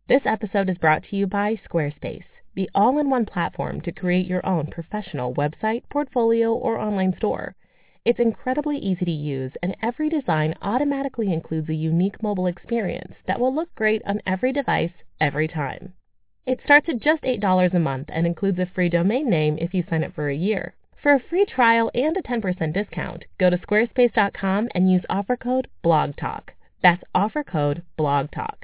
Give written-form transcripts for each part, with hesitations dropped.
This episode is brought to you by Squarespace, the all-in-one platform to create your own professional website, portfolio, or online store. It's incredibly easy to use, and every design automatically includes a unique mobile experience that will look great on every device, every time. It starts at just $8 a month and includes a free domain name if you sign up for a year. For a free trial and a 10% discount, go to squarespace.com and use offer code BLOGTALK. That's offer code BLOGTALK.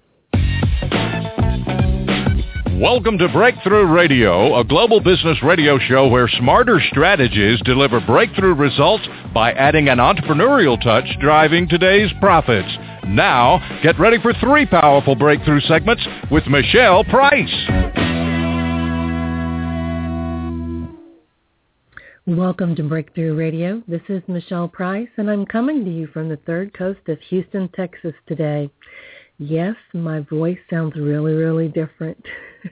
Welcome to Breakthrough Radio, a global business radio show where smarter strategies deliver breakthrough results by adding an entrepreneurial touch driving today's profits. Now, get ready for 3 powerful breakthrough segments with Michelle Price. Welcome to Breakthrough Radio. This is Michelle Price, and I'm coming to you from the third coast of Houston, Texas today. Yes, my voice sounds really, really different.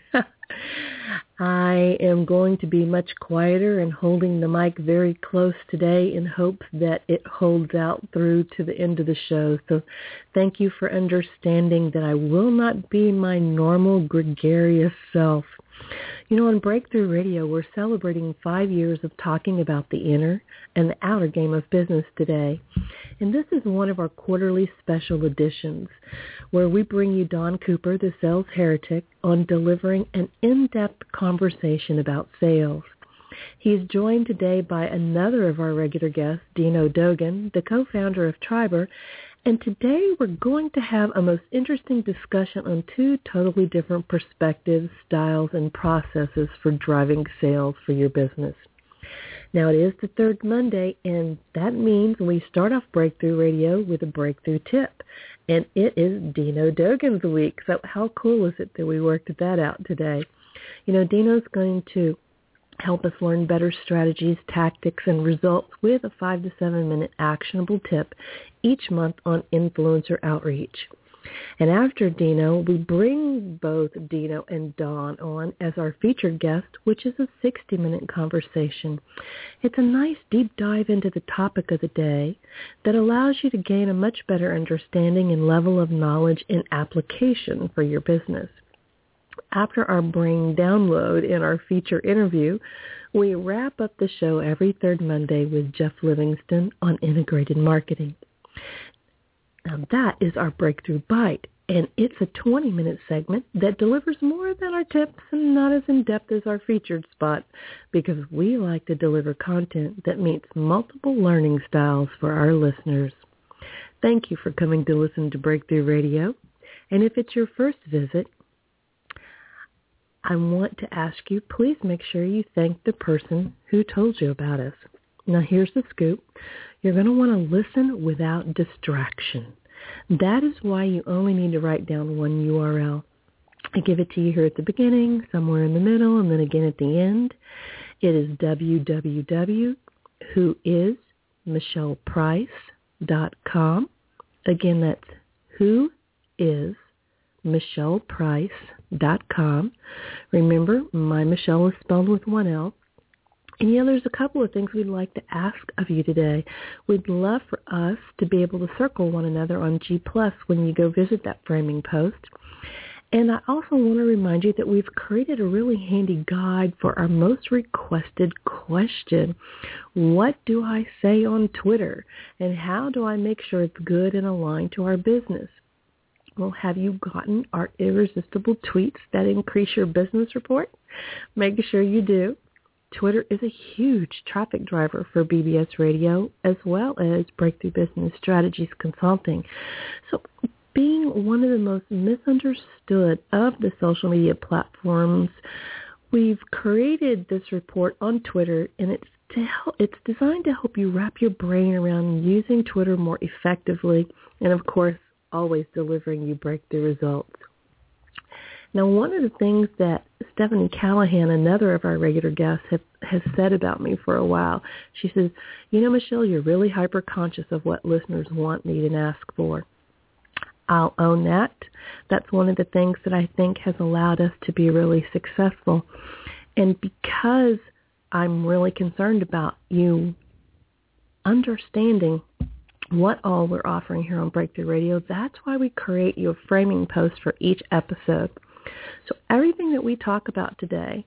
I am going to be much quieter and holding the mic very close today in hopes that it holds out through to the end of the show. So thank you for understanding that I will not be my normal gregarious self. You know, on Breakthrough Radio, we're celebrating 5 years of talking about the inner and the outer game of business today. And this is one of our quarterly special editions where we bring you Don Cooper, the sales heretic, on delivering an in-depth conversation about sales. He's joined today by another of our regular guests, Dino Dogan, the co-founder of Triber. And today we're going to have a most interesting discussion on 2 totally different perspectives, styles, and processes for driving sales for your business. Now, it is the third Monday, and that means we start off Breakthrough Radio with a breakthrough tip. And it is Dino Dogan's week. So how cool is it that we worked that out today? You know, Dino's going to help us learn better strategies, tactics, and results with a 5 to 7 minute actionable tip each month on influencer outreach. And after Dino, we bring both Dino and Don on as our featured guest, which is a 60-minute conversation. It's a nice deep dive into the topic of the day that allows you to gain a much better understanding and level of knowledge and application for your business. After our brain download in our feature interview, we wrap up the show every third Monday with Jeff Livingston on integrated marketing. Now that is our Breakthrough Bite, and it's a 20-minute segment that delivers more than our tips and not as in-depth as our featured spot because we like to deliver content that meets multiple learning styles for our listeners. Thank you for coming to listen to Breakthrough Radio, and if it's your first visit, I want to ask you, please make sure you thank the person who told you about us. Now, here's the scoop. You're going to want to listen without distraction. That is why you only need to write down one URL. I give it to you here at the beginning, somewhere in the middle, and then again at the end. It is www.whoismichelleprice.com. Again, that's whoismichelleprice.com. Remember, my Michelle is spelled with one L. And yeah, there's a couple of things we'd like to ask of you today. We'd love for us to be able to circle one another on G+ when you go visit that framing post. And I also want to remind you that we've created a really handy guide for our most requested question. What do I say on Twitter? And how do I make sure it's good and aligned to our business? Well, have you gotten our irresistible tweets that increase your business report? Make sure you do. Twitter is a huge traffic driver for BBS Radio as well as Breakthrough Business Strategies Consulting. So being one of the most misunderstood of the social media platforms, we've created this report on Twitter, and it's designed to help you wrap your brain around using Twitter more effectively and, of course, always delivering you breakthrough results. Now, one of the things that Stephanie Callahan, another of our regular guests, has said about me for a while, she says, you know, Michelle, you're really hyper-conscious of what listeners want, need, and ask for. I'll own that. That's one of the things that I think has allowed us to be really successful. And because I'm really concerned about you understanding what all we're offering here on Breakthrough Radio. That's why we create your framing post for each episode. So everything that we talk about today,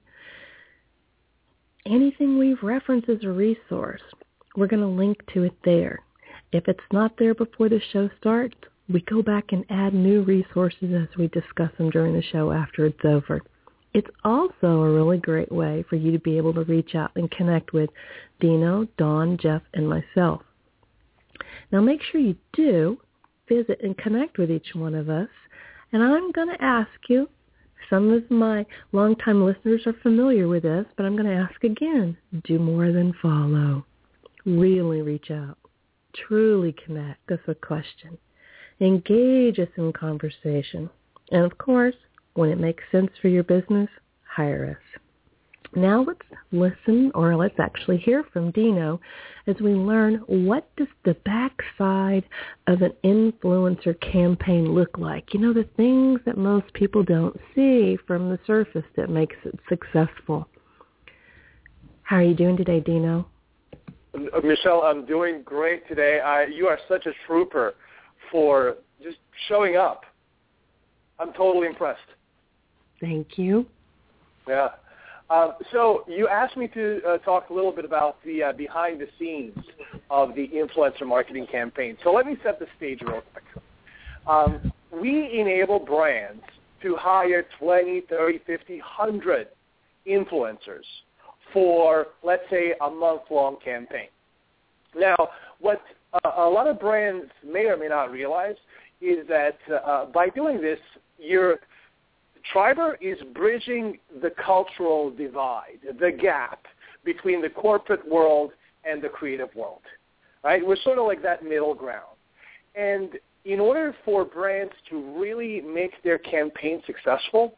anything we've referenced as a resource, we're going to link to it there. If it's not there before the show starts, we go back and add new resources as we discuss them during the show after it's over. It's also a really great way for you to be able to reach out and connect with Dino, Dawn, Jeff, and myself. Now make sure you do visit and connect with each one of us. And I'm going to ask you, some of my longtime listeners are familiar with this, but I'm going to ask again, do more than follow. Really reach out. Truly connect us with questions. Engage us in conversation. And of course, when it makes sense for your business, hire us. Now let's listen, or let's actually hear from Dino as we learn, what does the backside of an influencer campaign look like? You know, the things that most people don't see from the surface that makes it successful. How are you doing today, Dino? Michelle, I'm doing great today. You are such a trooper for just showing up. I'm totally impressed. Thank you. Yeah. So you asked me to talk a little bit about the behind the scenes of the influencer marketing campaign. So let me set the stage real quick. We enable brands to hire 20, 30, 50, 100 influencers for, let's say, a month-long campaign. Now, what a lot of brands may or may not realize is that by doing this, Triber is bridging the cultural divide, the gap between the corporate world and the creative world, right? We're sort of like that middle ground. And in order for brands to really make their campaign successful,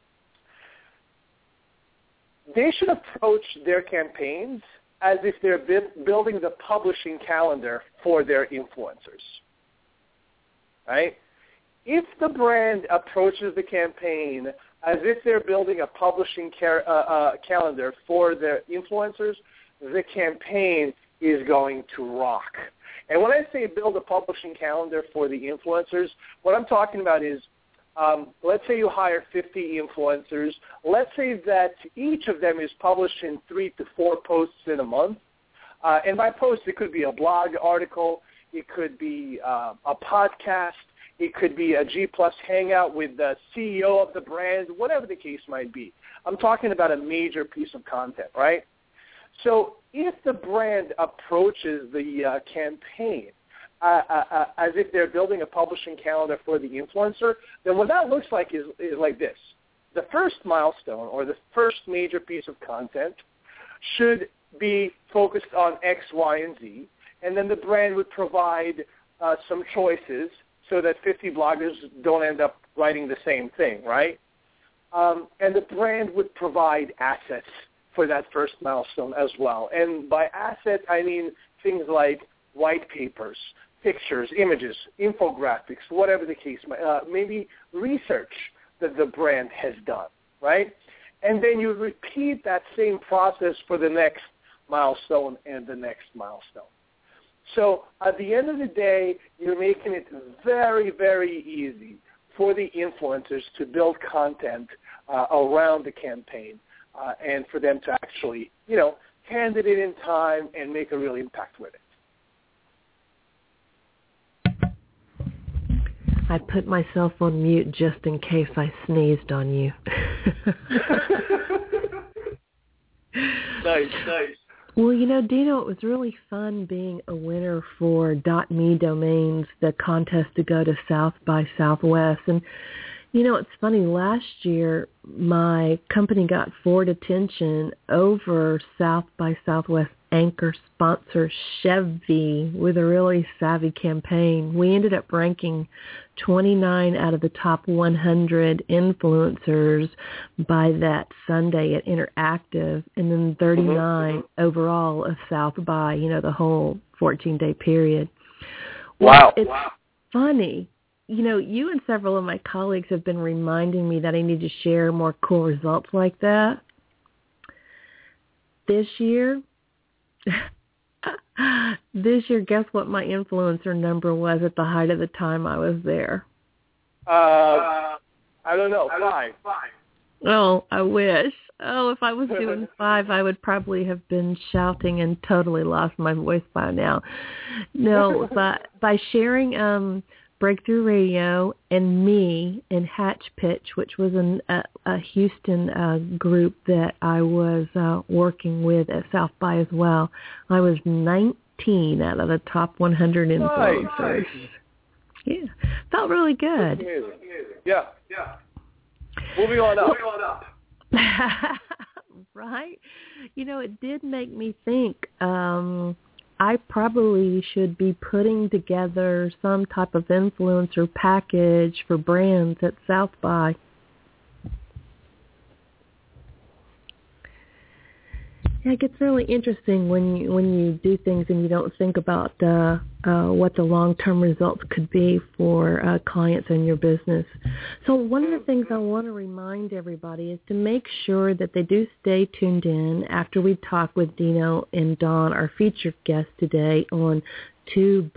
they should approach their campaigns as if they're building the publishing calendar for their influencers, right? If the brand approaches the campaign as if they're building a publishing calendar for their influencers, the campaign is going to rock. And when I say build a publishing calendar for the influencers, what I'm talking about is, let's say you hire 50 influencers. Let's say that each of them is publishing 3 to 4 posts in a month. And by post, it could be a blog article. It could be a podcast. It could be a G+ hangout with the CEO of the brand, whatever the case might be. I'm talking about a major piece of content, right? So if the brand approaches the campaign as if they're building a publishing calendar for the influencer, then what that looks like is like this. The first milestone or the first major piece of content should be focused on X, Y, and Z, and then the brand would provide some choices so that 50 bloggers don't end up writing the same thing, right? And the brand would provide assets for that first milestone as well. And by assets, I mean things like white papers, pictures, images, infographics, whatever the case might be, maybe research that the brand has done, right? And then you repeat that same process for the next milestone and the next milestone. So at the end of the day, you're making it very, very easy for the influencers to build content around the campaign and for them to actually, hand it in time and make a real impact with it. I put myself on mute just in case I sneezed on you. Nice. Well, Dino, it was really fun being a winner for .me domains, the contest to go to South by Southwest. And, it's funny, last year my company got forward attention over South by Southwest anchor sponsor Chevy with a really savvy campaign. We ended up ranking 29 out of the top 100 influencers by that Sunday at Interactive, and then 39 overall of South by, the whole 14-day period. Wow. It's funny. You and several of my colleagues have been reminding me that I need to share more cool results like that. This year, This year, guess what my influencer number was at the height of the time I was there? I don't know. 5. Oh, I wish. Oh, if I was doing 5, I would probably have been shouting and totally lost my voice by now. No, but by sharing Breakthrough Radio and me in Hatch Pitch, which was a Houston group that I was working with at South by as well, I was 19 out of the top 100 influencers. Nice. Yeah, felt really good. Yeah. Moving on up. Right? You know, it did make me think I probably should be putting together some type of influencer package for brands at South by. Yeah, it gets really interesting when you do things and you don't think about what the long-term results could be for clients in your business. So one of the things I want to remind everybody is to make sure that they do stay tuned in after we talk with Dino and Dawn, our featured guests today, on 2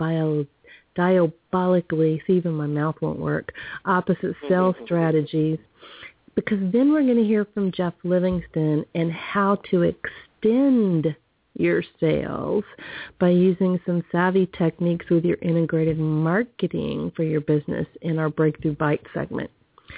diabolically, see, even my mouth won't work, opposite sales strategies. Because then we're going to hear from Jeff Livingston and how to extend your sales by using some savvy techniques with your integrated marketing for your business in our Breakthrough Bite segment.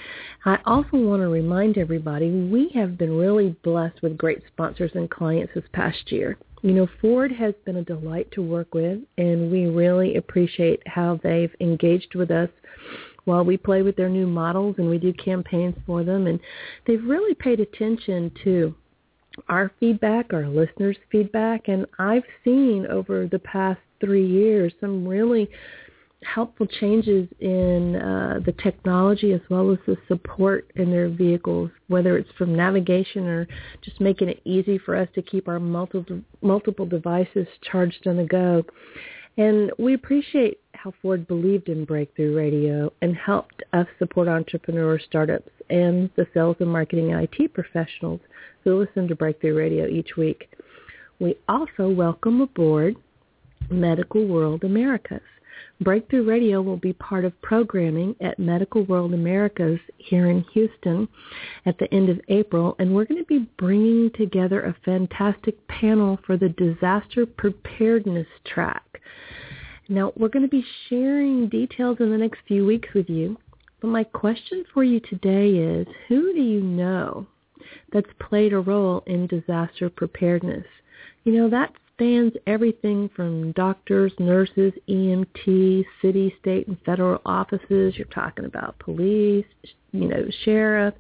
I also want to remind everybody we have been really blessed with great sponsors and clients this past year. You know, Ford has been a delight to work with, and we really appreciate how they've engaged with us while we play with their new models and we do campaigns for them. And they've really paid attention to our feedback, our listeners' feedback, and I've seen over the past 3 years some really helpful changes in the technology as well as the support in their vehicles, whether it's from navigation or just making it easy for us to keep our multiple devices charged on the go. And we appreciate how Ford believed in Breakthrough Radio and helped us support entrepreneurs, startups, and the sales and marketing IT professionals who listen to Breakthrough Radio each week. We also welcome aboard Medical World Americas. Breakthrough Radio will be part of programming at Medical World Americas here in Houston at the end of April, and we're going to be bringing together a fantastic panel for the disaster preparedness track. Now, we're going to be sharing details in the next few weeks with you, but my question for you today is, who do you know that's played a role in disaster preparedness? You know, that spans everything from doctors, nurses, EMTs, city, state, and federal offices. You're talking about police, sheriff,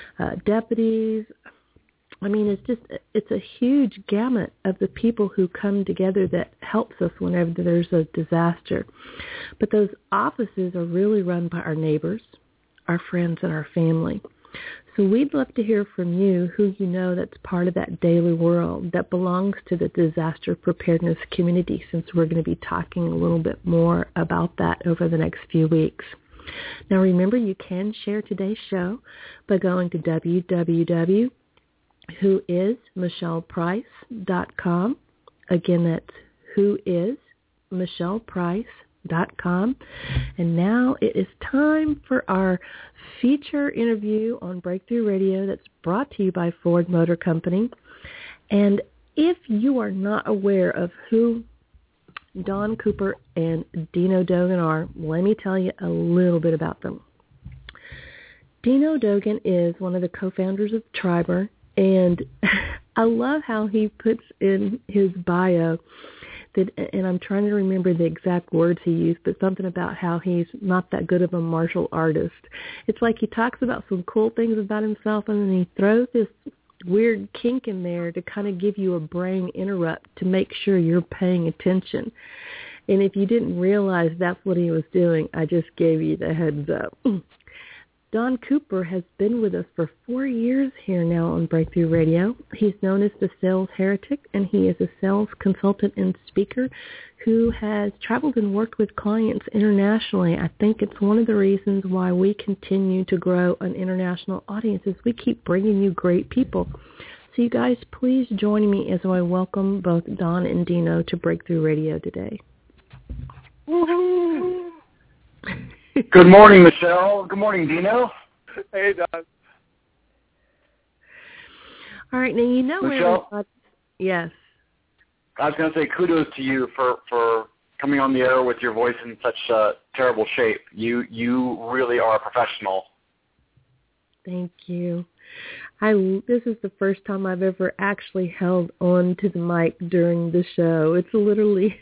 deputies. I mean, it's a huge gamut of the people who come together that helps us whenever there's a disaster. But those offices are really run by our neighbors, our friends, and our family. So we'd love to hear from you who you know that's part of that daily world that belongs to the disaster preparedness community, since we're going to be talking a little bit more about that over the next few weeks. Now remember, you can share today's show by going to www.whoismichelleprice.com. Again, that's whoismichelleprice.com. And now it is time for our feature interview on Breakthrough Radio that's brought to you by Ford Motor Company. And if you are not aware of who Dawn Cooper and Dino Dogan are, let me tell you a little bit about them. Dino Dogan is one of the co-founders of Triber, and I love how he puts in his bio that, and I'm trying to remember the exact words he used, but something about how he's not that good of a martial artist. It's like he talks about some cool things about himself, and then he throws this weird kink in there to kind of give you a brain interrupt to make sure you're paying attention. And if you didn't realize that's what he was doing, I just gave you the heads up. Don Cooper has been with us for 4 years here now on Breakthrough Radio. He's known as the Sales Heretic, and he is a sales consultant and speaker who has traveled and worked with clients internationally. I think it's one of the reasons why we continue to grow an international audience is we keep bringing you great people. So you guys, please join me as I welcome both Don and Dino to Breakthrough Radio today. Woohoo! Good morning, Michelle. Good morning, Dino. Hey, Don. All right, now you know Michelle? everybody. Yes. I was going to say kudos to you for coming on the air with your voice in such terrible shape. You really are a professional. Thank you. This is the first time I've ever actually held on to the mic during the show. It's literally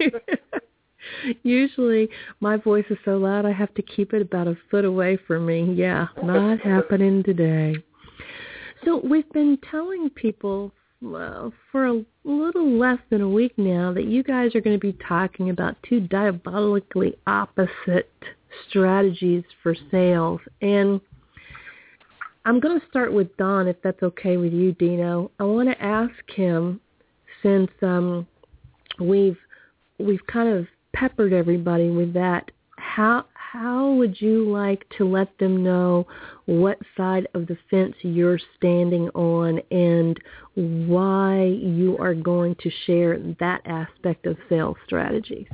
usually my voice is so loud I have to keep it about a foot away from me. Yeah, not happening today. So we've been telling people for a little less than a week now that you guys are going to be talking about two diabolically opposite strategies for sales. And I'm going to start with Don, if that's okay with you, Dino. I want to ask him, since we've kind of peppered everybody with that, how would you like to let them know what side of the fence you're standing on and why you are going to share that aspect of sales strategies?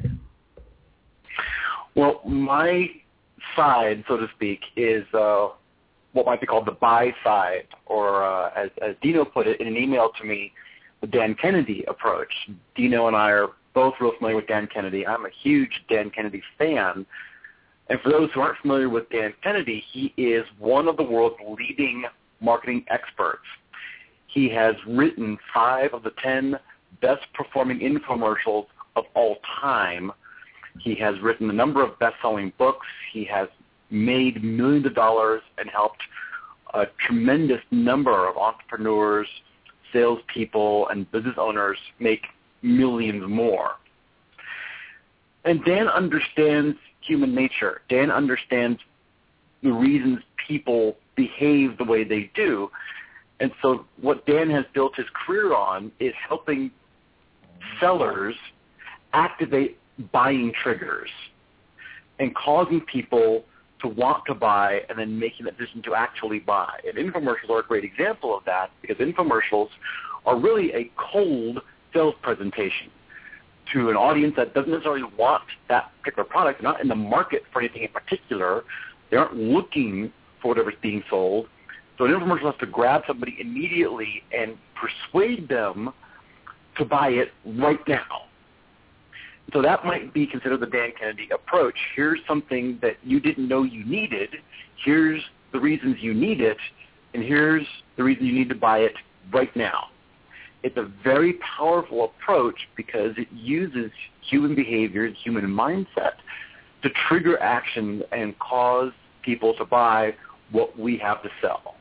Well, my side, so to speak, is what might be called the buy side, or as Dino put it in an email to me, the Dan Kennedy approach. Dino and I are both real familiar with Dan Kennedy. I'm a huge Dan Kennedy fan. And for those who aren't familiar with Dan Kennedy, he is one of the world's leading marketing experts. He has written 5 of the 10 best-performing infomercials of all time. He has written a number of best-selling books. He has made millions of dollars and helped a tremendous number of entrepreneurs, salespeople, and business owners make millions more. And Dan understands human nature. Dan understands the reasons people behave the way they do. And so what Dan has built his career on is helping sellers activate buying triggers and causing people to want to buy and then making that decision to actually buy. And infomercials are a great example of that, because infomercials are really a cold sales presentation to an audience that doesn't necessarily want that particular product. They're not in the market for anything in particular. They aren't looking for whatever's being sold. So an infomercial has to grab somebody immediately and persuade them to buy it right now. So that might be considered the Dan Kennedy approach. Here's something that you didn't know you needed. Here's the reasons you need it, and here's the reason you need to buy it right now. It's a very powerful approach because it uses human behavior and human mindset to trigger action and cause people to buy what we have to sell.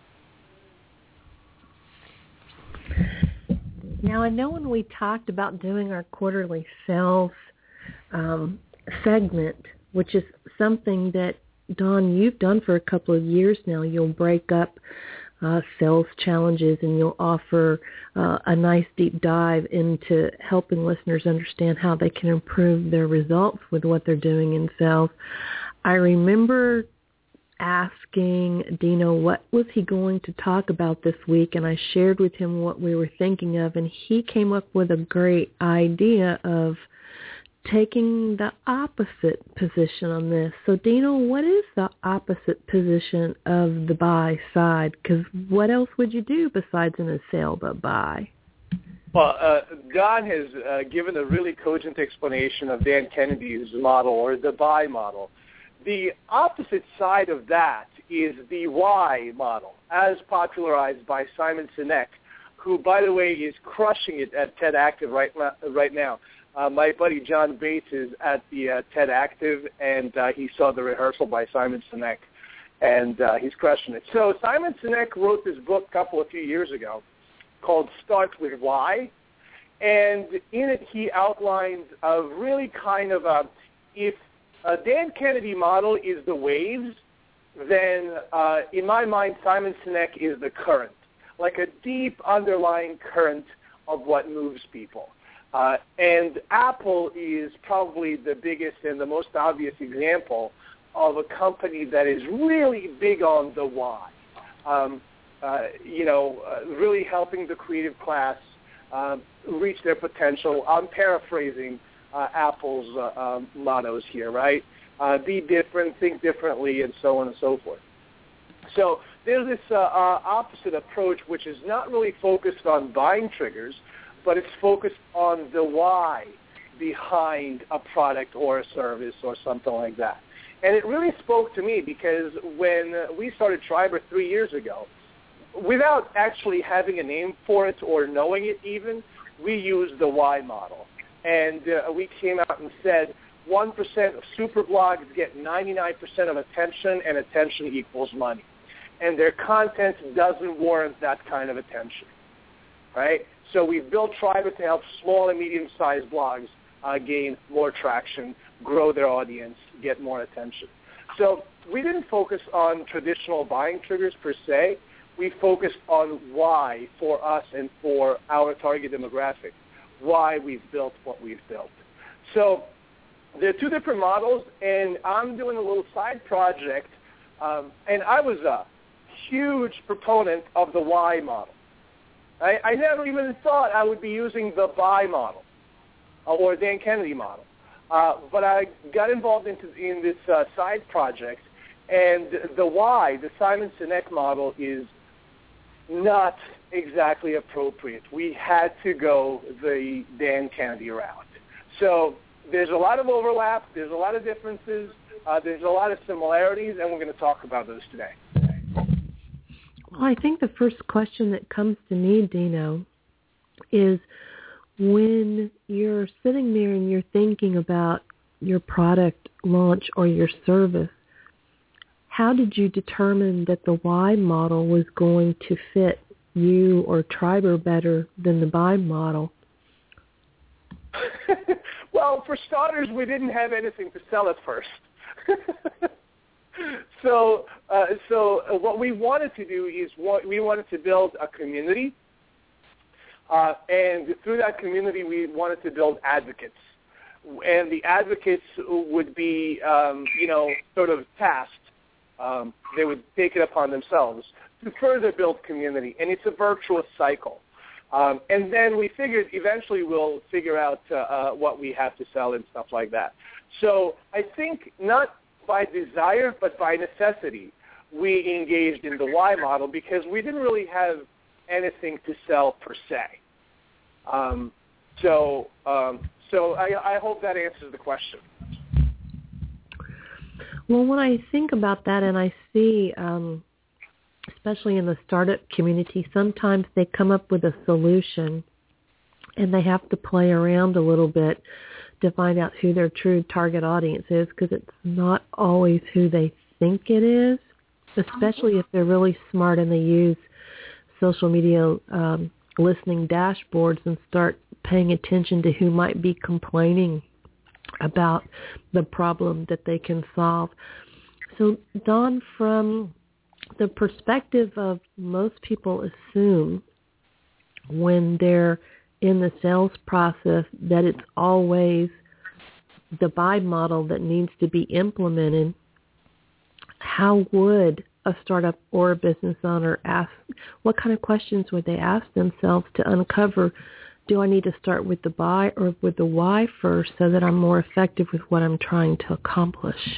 Now, I know when we talked about doing our quarterly sales segment, which is something that, Don, you've done for a couple of years now, you'll break up sales challenges and you'll offer a nice deep dive into helping listeners understand how they can improve their results with what they're doing in sales. I remember asking Dino what was he going to talk about this week, and I shared with him what we were thinking of, and he came up with a great idea of taking the opposite position on this. So, Dino, what is the opposite position of the buy side? Because what else would you do besides in a sale but buy? Well, Don has given a really cogent explanation of Dan Kennedy's model, or the buy model. The opposite side of that is the why model, as popularized by Simon Sinek, who, by the way, is crushing it at TED Active right now. My buddy John Bates is at the TED Active, and he saw the rehearsal by Simon Sinek, and he's crushing it. So Simon Sinek wrote this book a few years ago called Start With Why, and in it he outlines a really kind of if Dan Kennedy model is the waves, then in my mind Simon Sinek is the current, like a deep underlying current of what moves people. And Apple is probably the biggest and the most obvious example of a company that is really big on the why. really helping the creative class reach their potential. I'm paraphrasing Apple's mottos here, right? Be different, think differently, and so on and so forth. So there's this opposite approach, which is not really focused on buying triggers, but it's focused on the why behind a product or a service or something like that. And it really spoke to me because when we started Triber 3 years ago, without actually having a name for it or knowing it even, we used the why model. And we came out and said 1% of super blogs get 99% of attention, and attention equals money. And their content doesn't warrant that kind of attention, right? So we've built Triber to help small and medium-sized blogs gain more traction, grow their audience, get more attention. So we didn't focus on traditional buying triggers per se. We focused on why for us and for our target demographic, why we've built what we've built. So there are two different models, and I'm doing a little side project, and I was a huge proponent of the why model. I never even thought I would be using the buy model or Dan Kennedy model. But I got involved in this side project, and the why, the Simon Sinek model, is not exactly appropriate. We had to go the Dan Kennedy route. So there's a lot of overlap, there's a lot of differences, there's a lot of similarities, and we're going to talk about those today. Well, I think the first question that comes to me, Dino, is when you're sitting there and you're thinking about your product launch or your service, how did you determine that the why model was going to fit you or Triber better than the buy model? Well, for starters, we didn't have anything to sell at first. So what we wanted to do is we wanted to build a community, and through that community, we wanted to build advocates. And the advocates would be, sort of tasked. They would take it upon themselves to further build community, and it's a virtuous cycle. And then we figured eventually we'll figure out what we have to sell and stuff like that. So I think not by desire but by necessity we engaged in the why model because we didn't really have anything to sell per se. So I hope that answers the question. Well, when I think about that and I see, especially in the startup community, sometimes they come up with a solution and they have to play around a little bit to find out who their true target audience is because it's not always who they think it is, especially if they're really smart and they use social media listening dashboards and start paying attention to who might be complaining about the problem that they can solve. So, Don, from the perspective of most people assume when they're in the sales process that it's always the buy model that needs to be implemented, how would a startup or a business owner ask, what kind of questions would they ask themselves to uncover, do I need to start with the buy or with the why first so that I'm more effective with what I'm trying to accomplish?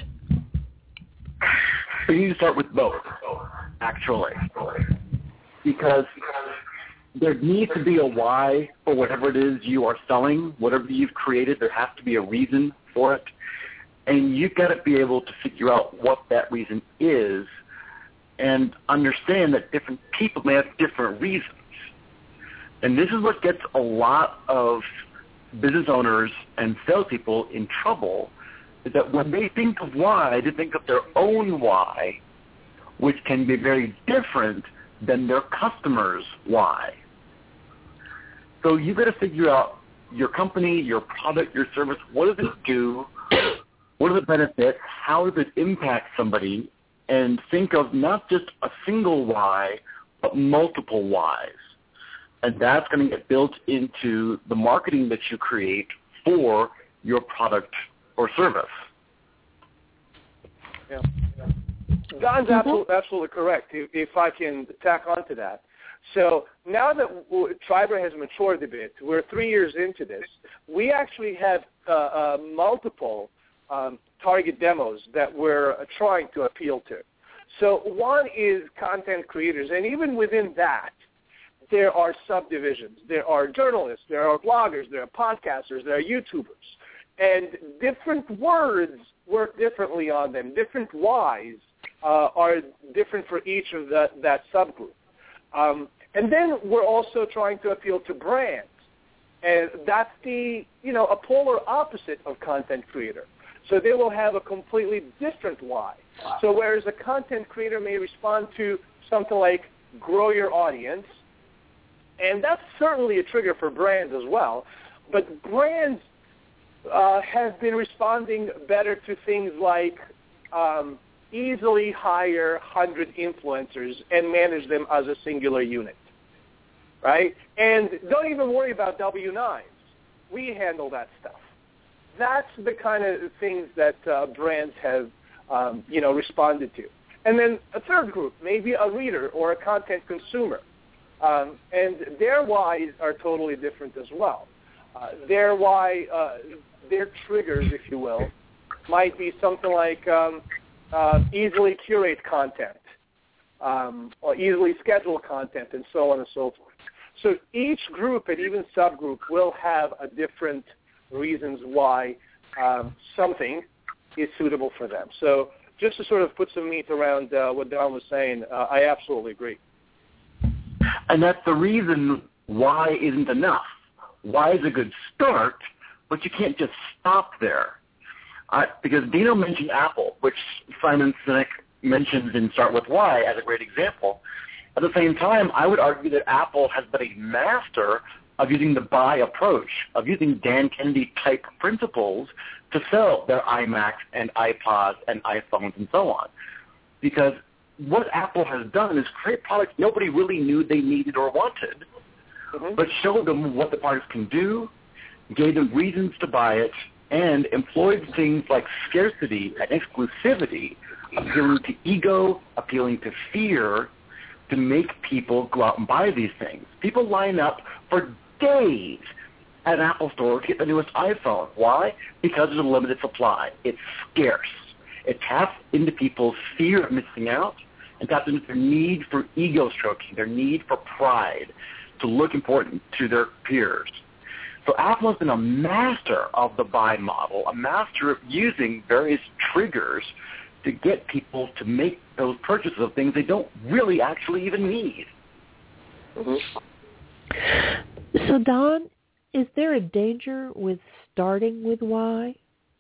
So you need to start with both, actually, because there needs to be a why for whatever it is you are selling, whatever you've created. There has to be a reason for it, and you've got to be able to figure out what that reason is and understand that different people may have different reasons. And this is what gets a lot of business owners and salespeople in trouble, is that when they think of why, they think of their own why, which can be very different than their customer's why. So you've got to figure out your company, your product, your service, what does it do, what are the benefits, how does it impact somebody, and think of not just a single why, but multiple whys. And that's going to get built into the marketing that you create for your product or service. Yeah. Don's absolutely correct, if I can tack on to that. So now that Triberr has matured a bit, we're 3 years into this, we actually have multiple target demos that we're trying to appeal to. So one is content creators, and even within that, there are subdivisions. There are journalists, there are bloggers, there are podcasters, there are YouTubers. And different words work differently on them. Different whys are different for each of that subgroup. And then we're also trying to appeal to brands. And that's a polar opposite of content creator. So they will have a completely different why. So whereas a content creator may respond to something like grow your audience, and that's certainly a trigger for brands as well, but brands have been responding better to things like easily hire 100 influencers and manage them as a singular unit, right? And don't even worry about W-9s. We handle that stuff. That's the kind of things that brands have, responded to. And then a third group, maybe a reader or a content consumer. And their whys are totally different as well. Their triggers, if you will, might be something like easily curate content or easily schedule content and so on and so forth. So each group and even subgroup will have a different reasons why something is suitable for them. So just to sort of put some meat around what Don was saying, I absolutely agree. And that's the reason why isn't enough. Why is a good start, but you can't just stop there. Because Dino mentioned Apple, which Simon Sinek mentions in Start With Why as a great example. At the same time, I would argue that Apple has been a master of using the buy approach, of using Dan Kennedy-type principles to sell their iMacs and iPods and iPhones and so on. Because what Apple has done is create products nobody really knew they needed or wanted, but showed them what the products can do, gave them reasons to buy it, and employed things like scarcity and exclusivity, appealing to ego, appealing to fear, to make people go out and buy these things. People line up for days at an Apple store to get the newest iPhone. Why? Because there's a limited supply. It's scarce. It taps into people's fear of missing out and taps into their need for ego stroking, their need for pride, to look important to their peers. So Apple has been a master of the buy model, a master of using various triggers to get people to make those purchases of things they don't really actually even need. So, Don, is there a danger with starting with why?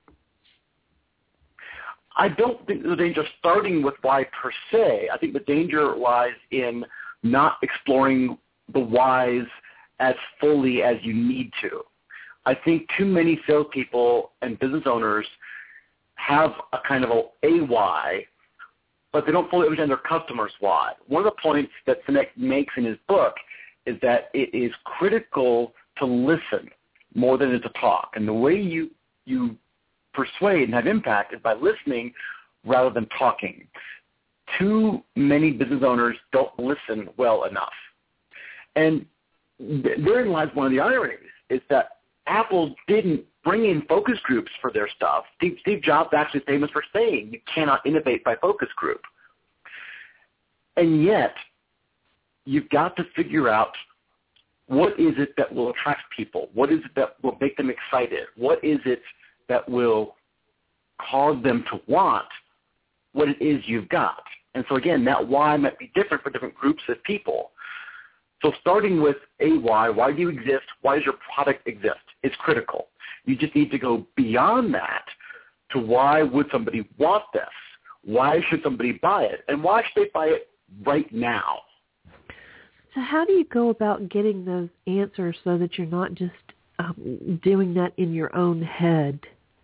I don't think there's a danger starting with why per se. I think the danger lies in not exploring the whys as fully as you need to. I think too many salespeople and business owners have a kind of a why, but they don't fully understand their customer's why. One of the points that Sinek makes in his book is that it is critical to listen more than to talk. And the way you persuade and have impact is by listening rather than talking. Too many business owners don't listen well enough. And therein lies one of the ironies, is that Apple didn't bring in focus groups for their stuff. Steve Jobs is actually famous for saying you cannot innovate by focus group. And yet, you've got to figure out what is it that will attract people? What is it that will make them excited? What is it that will cause them to want what it is you've got? And so again, that why might be different for different groups of people. So starting with a why do you exist? Why does your product exist? It's critical. You just need to go beyond that to why would somebody want this? Why should somebody buy it? And why should they buy it right now? So how do you go about getting those answers so that you're not just doing that in your own head?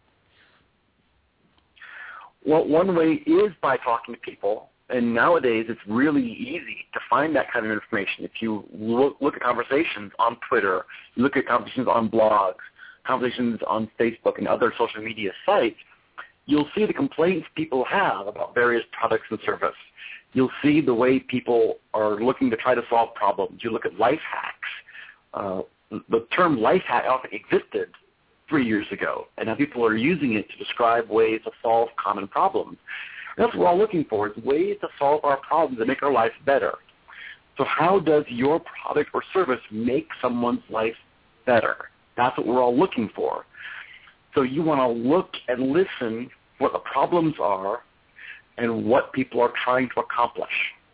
Well, one way is by talking to people. And nowadays, it's really easy to find that kind of information. If you look at conversations on Twitter, you look at conversations on blogs, conversations on Facebook and other social media sites, you'll see the complaints people have about various products and service. You'll see the way people are looking to try to solve problems. You look at life hacks. The term life hack I don't think existed 3 years ago, and now people are using it to describe ways to solve common problems. And that's what we're all looking for, is ways to solve our problems and make our life better. So how does your product or service make someone's life better? That's what we're all looking for. So you want to look and listen what the problems are and what people are trying to accomplish.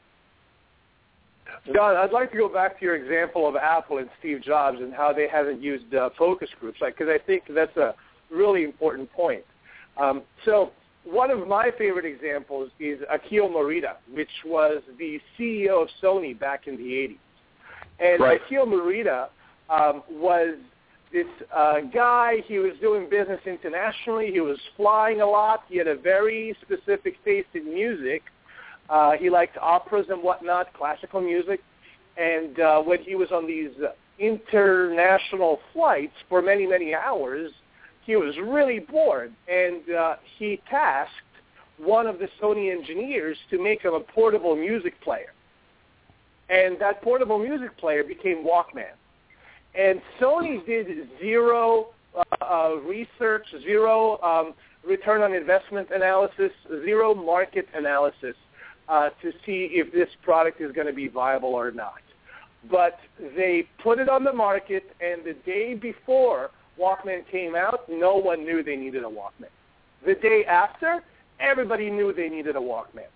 John, I'd like to go back to your example of Apple and Steve Jobs and how they haven't used focus groups, because I think that's a really important point. So one of my favorite examples is Akio Morita, which was the CEO of Sony back in the 80s. And right. Akio Morita was this guy. He was doing business internationally. He was flying a lot. He had a very specific taste in music. He liked operas and whatnot, classical music. And when he was on these international flights for many, many hours, he was really bored. And he tasked one of the Sony engineers to make him a portable music player. And that portable music player became Walkman. And Sony did zero research, zero return on investment analysis, zero market analysis to see if this product is going to be viable or not. But they put it on the market, and the day before Walkman came out, no one knew they needed a Walkman. The day after, everybody knew they needed a Walkman.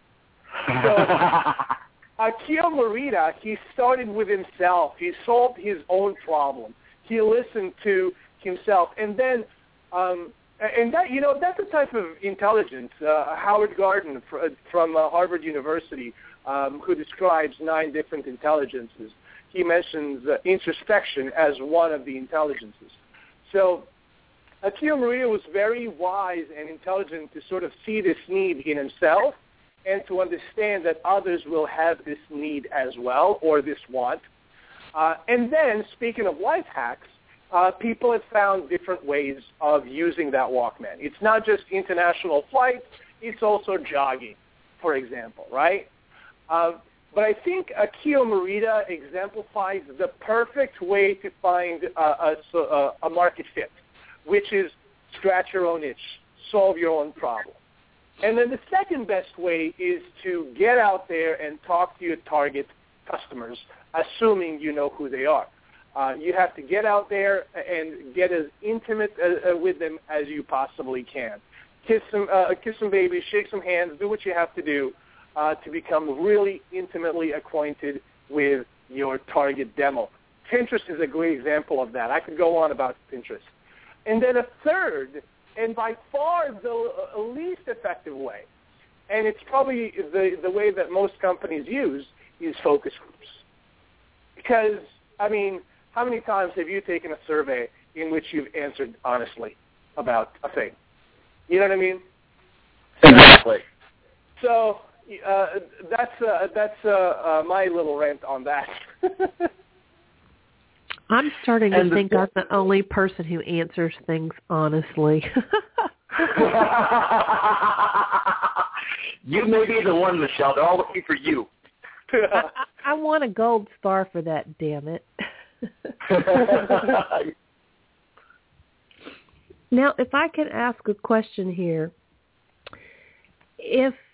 So Akio Morita, he started with himself. He solved his own problem. He listened to himself. And then and that, that's the type of intelligence. Howard Gardner from Harvard University, who describes 9 different intelligences, he mentions introspection as one of the intelligences. So Akio Morita was very wise and intelligent to sort of see this need in himself and to understand that others will have this need as well, or this want. And then, speaking of life hacks, people have found different ways of using that Walkman. It's not just international flights, it's also jogging, for example, right? But I think Akio Morita exemplifies the perfect way to find a market fit, which is scratch your own itch, solve your own problem. And then the second best way is to get out there and talk to your target customers, assuming you know who they are. You have to get out there and get as intimate with them as you possibly can. Kiss some babies, shake some hands, do what you have to do to become really intimately acquainted with your target demo. Pinterest is a great example of that. I could go on about Pinterest. And then a third, and by far the least effective way, and it's probably the way that most companies use, is focus groups. Because, I mean, how many times have you taken a survey in which you've answered honestly about a thing? You know what I mean? Exactly. So that's my little rant on that. I'm starting to think I'm the only person who answers things honestly. You may be the one, Michelle. They're all looking for you. I want a gold star for that, damn it. Now, if I could ask a question here, if,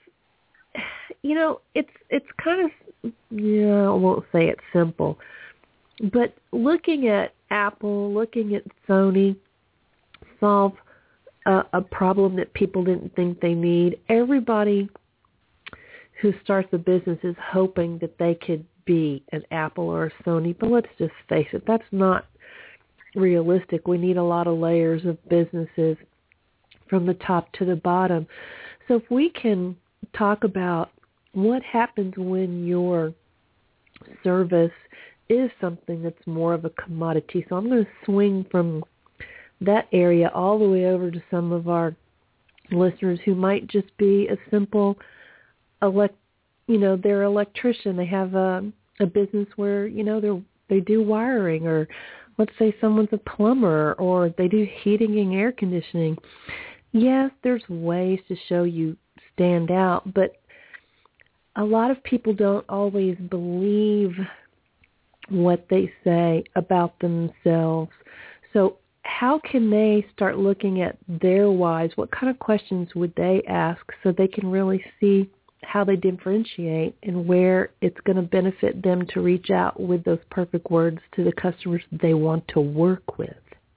it's kind of, I won't say it's simple, but looking at Apple, looking at Sony, solve a problem that people didn't think they need, everybody who starts a business is hoping that they could be an Apple or a Sony, but let's just face it, that's not realistic. We need a lot of layers of businesses from the top to the bottom. So if we can talk about what happens when your service is something that's more of a commodity. So I'm going to swing from that area all the way over to some of our listeners who might just be a simple they're an electrician. They have a business where, they do wiring, or let's say someone's a plumber, or they do heating and air conditioning. Yes, there's ways to show you stand out, but a lot of people don't always believe what they say about themselves. So how can they start looking at their whys? What kind of questions would they ask so they can really see how they differentiate and where it's going to benefit them to reach out with those perfect words to the customers they want to work with?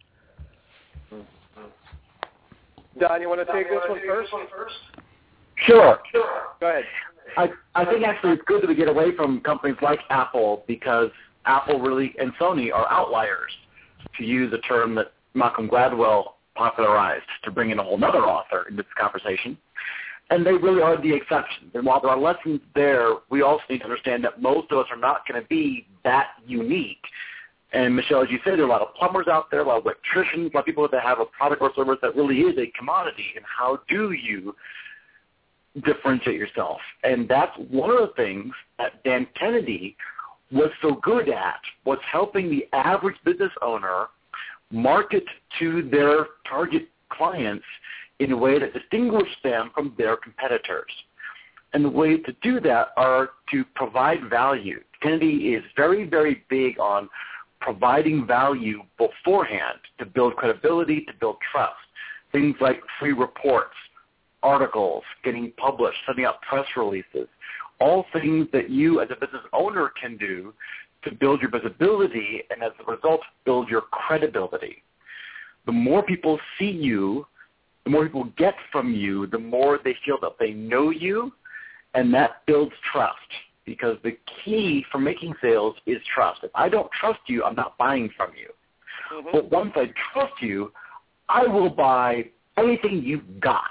Don, you want to take this one first? Sure. Go ahead. I think actually it's good that we get away from companies like Apple, because Apple really and Sony are outliers, to use a term that Malcolm Gladwell popularized to bring in a whole other author into this conversation. And they really are the exception. And while there are lessons there, we also need to understand that most of us are not going to be that unique. And Michelle, as you said, there are a lot of plumbers out there, a lot of electricians, a lot of people that have a product or service that really is a commodity. And how do you differentiate yourself? And that's one of the things that Dan Kennedy was so good at, was helping the average business owner market to their target clients in a way that distinguished them from their competitors. And the ways to do that are to provide value. Kennedy is very, very big on providing value beforehand to build credibility, to build trust. Things like free reports, articles, getting published, sending out press releases, all things that you as a business owner can do to build your visibility and as a result build your credibility. The more people see you, the more people get from you, the more they feel that they know you, and that builds trust, because the key for making sales is trust. If I don't trust you, I'm not buying from you. Mm-hmm. But once I trust you, I will buy anything you've got.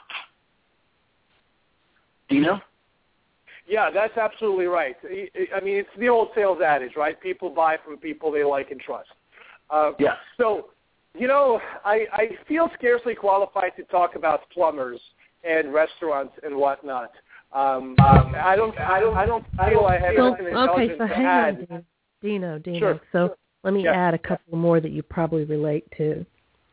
Dino? Yeah, that's absolutely right. I mean, it's the old sales adage, right? People buy from people they like and trust. Yes. So, you know, I feel scarcely qualified to talk about plumbers and restaurants and whatnot. I don't feel I have anything intelligent to add. On, Dino. Sure. So let me add a couple more that you probably relate to.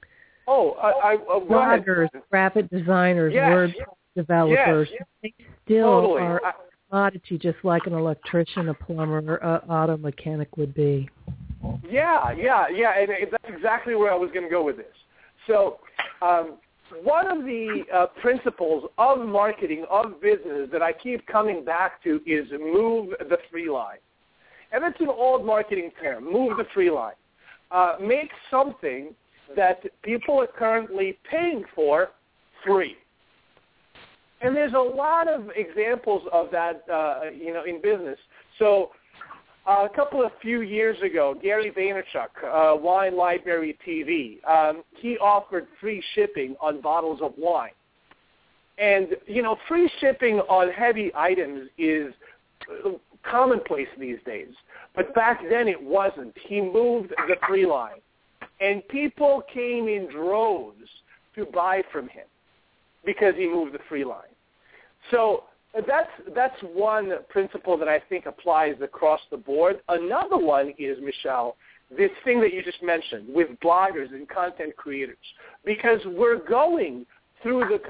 Bloggers, graphic designers, word developers. They still are a commodity, just like an electrician, a plumber, or an auto mechanic would be. Yeah, and that's exactly where I was going to go with this. So one of the principles of marketing, of business, that I keep coming back to is move the free line. And it's an old marketing term, move the free line. Make something that people are currently paying for free. And there's a lot of examples of that, in business. So a few years ago, Gary Vaynerchuk, Wine Library TV, he offered free shipping on bottles of wine. And, free shipping on heavy items is commonplace these days. But back then it wasn't. He moved the free line. And people came in droves to buy from him because he moved the free line. So that's one principle that I think applies across the board. Another one is, Michelle, this thing that you just mentioned with bloggers and content creators, because we're going through the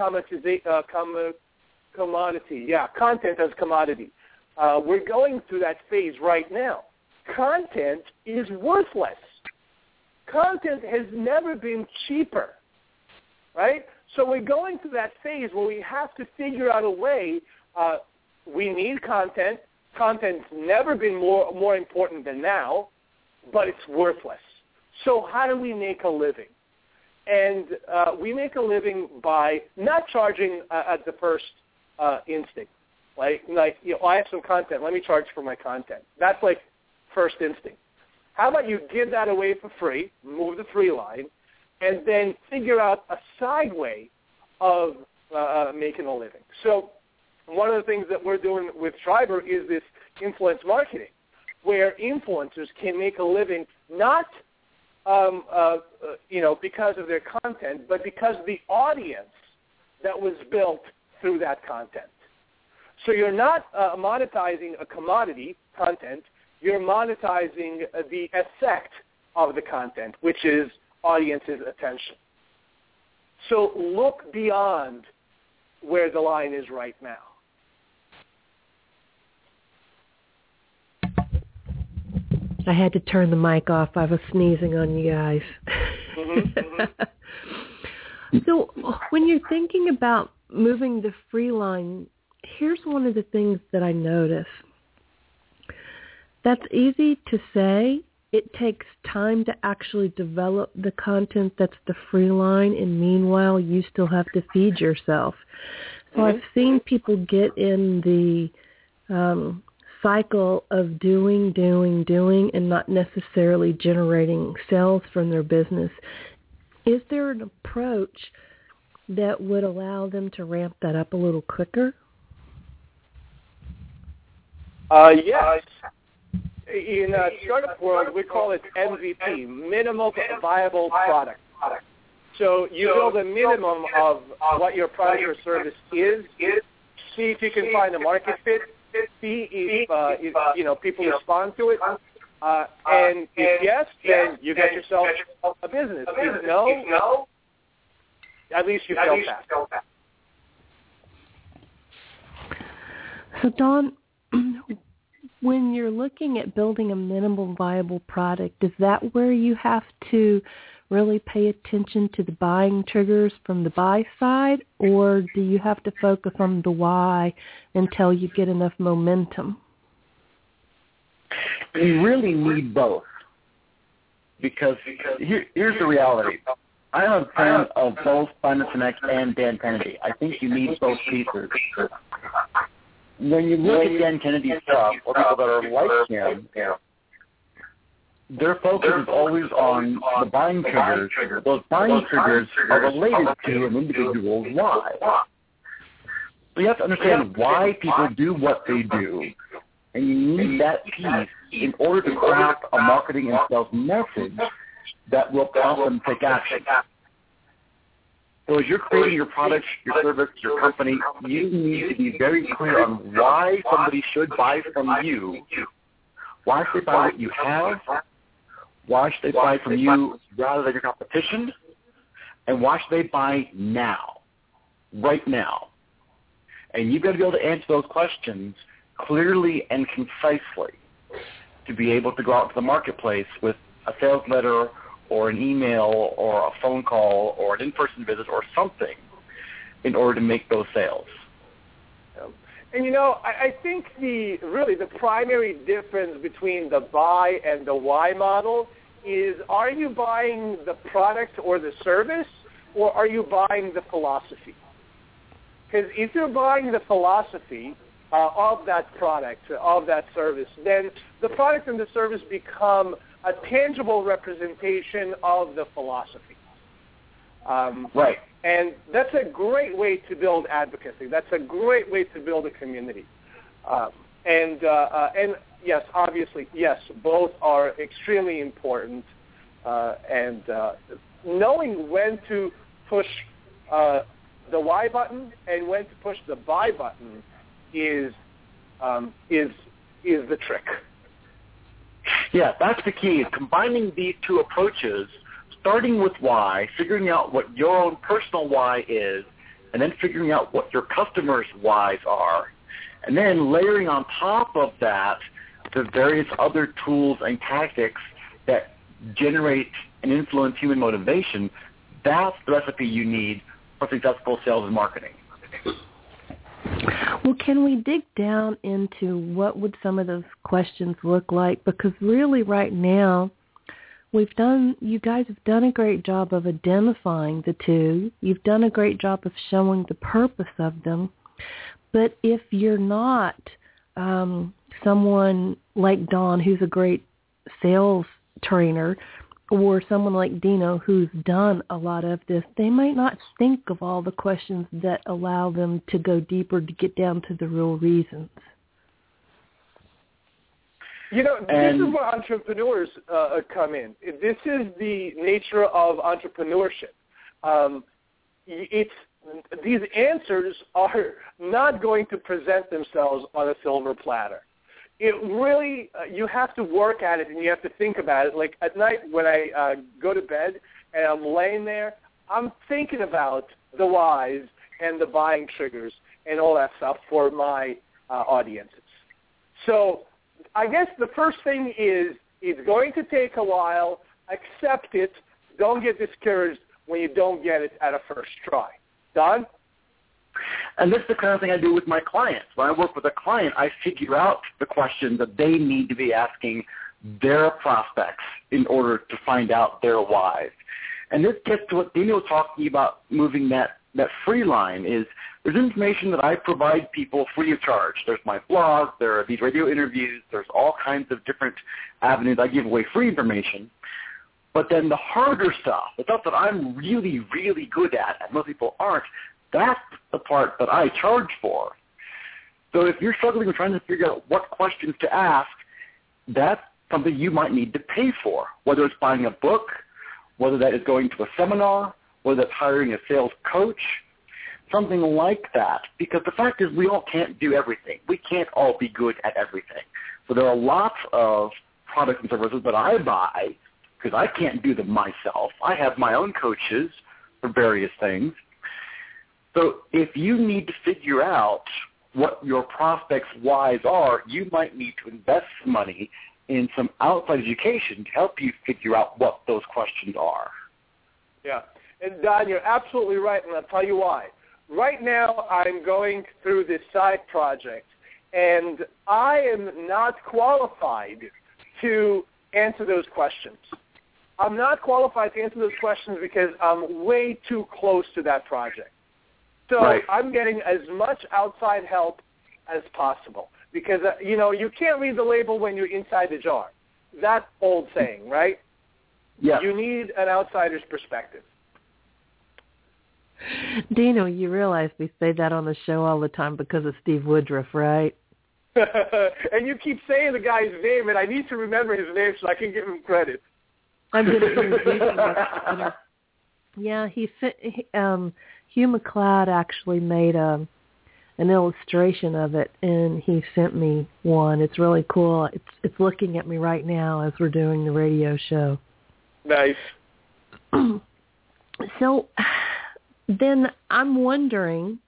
content as commodity. We're going through that phase right now. Content is worthless. Content has never been cheaper, right? So we're going through that phase where we have to figure out a way. We need content. Content's never been more important than now, but it's worthless. So how do we make a living? And we make a living by not charging at the first instinct. Like I have some content. Let me charge for my content. That's like first instinct. How about you give that away for free, move the free line, and then figure out a side way of making a living. So one of the things that we're doing with Schreiber is this influence marketing, where influencers can make a living not because of their content, but because of the audience that was built through that content. So you're not monetizing a commodity, content. You're monetizing the effect of the content, which is audience's attention. So look beyond where the line is right now. I had to turn the mic off. I was sneezing on you guys. So when you're thinking about moving the free line, here's one of the things that I notice. That's easy to say. It takes time to actually develop the content that's the free line, and meanwhile, you still have to feed yourself. So I've seen people get in the cycle of doing, and not necessarily generating sales from their business. Is there an approach that would allow them to ramp that up a little quicker? Yes. In startup world, we call it MVP, minimum viable product. So you build a minimum of what your product or service is. See if you can find a market fit. See if people respond to it. And if yes, then you get yourself a business. If no, at least you failed fast. So Don, when you're looking at building a minimum viable product, is that where you have to really pay attention to the buying triggers from the buy side, or do you have to focus on the why until you get enough momentum? You really need both, because here's the reality. I am a fan of both Simon Sinek and Dan Kennedy. I think you need both pieces. When you look at Dan Kennedy's stuff, or people that are like him, their focus is always on the buying triggers. Those buying triggers are related to an individual's why. So you have to understand why people do what they do, and you need that piece in order to craft a marketing and sales message that will prompt them to take action. So as you're creating your product, your service, your company, you need to be very clear on why somebody should buy from you. Why should they buy what you have? Why should they buy from you rather than your competition? And why should they buy now, right now? And you've got to be able to answer those questions clearly and concisely to be able to go out to the marketplace with a sales letter or an email or a phone call or an in-person visit or something in order to make those sales. And, I think the primary difference between the buy and the why model is, are you buying the product or the service, or are you buying the philosophy? Because if you're buying the philosophy of that product, of that service, then the product and the service become a tangible representation of the philosophy. Right. And that's a great way to build advocacy. That's a great way to build a community. And yes, obviously, yes, both are extremely important. And knowing when to push the Y button and when to push the buy button is the trick. Yeah, that's the key. Combining these two approaches, starting with why, figuring out what your own personal why is, and then figuring out what your customers' whys are, and then layering on top of that the various other tools and tactics that generate and influence human motivation. That's the recipe you need for successful sales and marketing. Well, can we dig down into what would some of those questions look like? Because really right now, you guys have done a great job of identifying the two. You've done a great job of showing the purpose of them. But if you're not someone like Don, who's a great sales trainer, or someone like Dino, who's done a lot of this, they might not think of all the questions that allow them to go deeper to get down to the real reasons. This is where entrepreneurs come in. This is the nature of entrepreneurship. These answers are not going to present themselves on a silver platter. It really, you have to work at it and you have to think about it. Like at night when I go to bed and I'm laying there, I'm thinking about the whys and the buying triggers and all that stuff for my audiences. So I guess the first thing is it's going to take a while. Accept it. Don't get discouraged when you don't get it at a first try. Don? And this is the kind of thing I do with my clients. When I work with a client, I figure out the questions that they need to be asking their prospects in order to find out their whys. And this gets to what Dino was talking about, moving that free line, is there's information that I provide people free of charge. There's my blog, there are these radio interviews, there's all kinds of different avenues I give away free information. But then the harder stuff, the stuff that I'm really, really good at, and most people aren't, that's the part that I charge for. So if you're struggling with trying to figure out what questions to ask, that's something you might need to pay for, whether it's buying a book, whether that is going to a seminar, whether that's hiring a sales coach, something like that. Because the fact is we all can't do everything. We can't all be good at everything. So there are lots of products and services that I buy because I can't do them myself. I have my own coaches for various things. So if you need to figure out what your prospects' whys are, you might need to invest some money in some outside education to help you figure out what those questions are. Yeah. And Don, you're absolutely right, and I'll tell you why. Right now I'm going through this side project, and I am not qualified to answer those questions. I'm not qualified to answer those questions because I'm way too close to that project. So right. I'm getting as much outside help as possible because, you can't read the label when you're inside the jar. That old saying, right? Yeah. You need an outsider's perspective. Dino, you realize we say that on the show all the time because of Steve Woodruff, right? And you keep saying the guy's name, and I need to remember his name so I can give him credit. I'm going to introduce him. Yeah, Hugh McLeod actually made an illustration of it, and he sent me one. It's really cool. It's looking at me right now as we're doing the radio show. Nice. So then I'm wondering,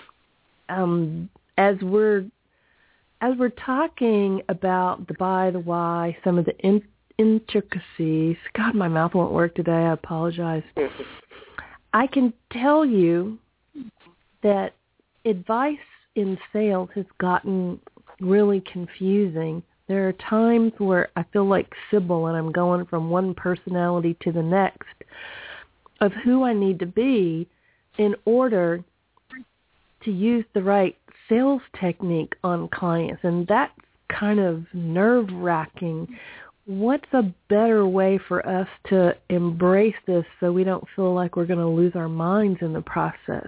as we're talking about the buy, the why, some of the intricacies. God, my mouth won't work today. I apologize. I can tell you that advice in sales has gotten really confusing. There are times where I feel like Sybil and I'm going from one personality to the next of who I need to be in order to use the right sales technique on clients. And that's kind of nerve-wracking. What's a better way for us to embrace this so we don't feel like we're going to lose our minds in the process?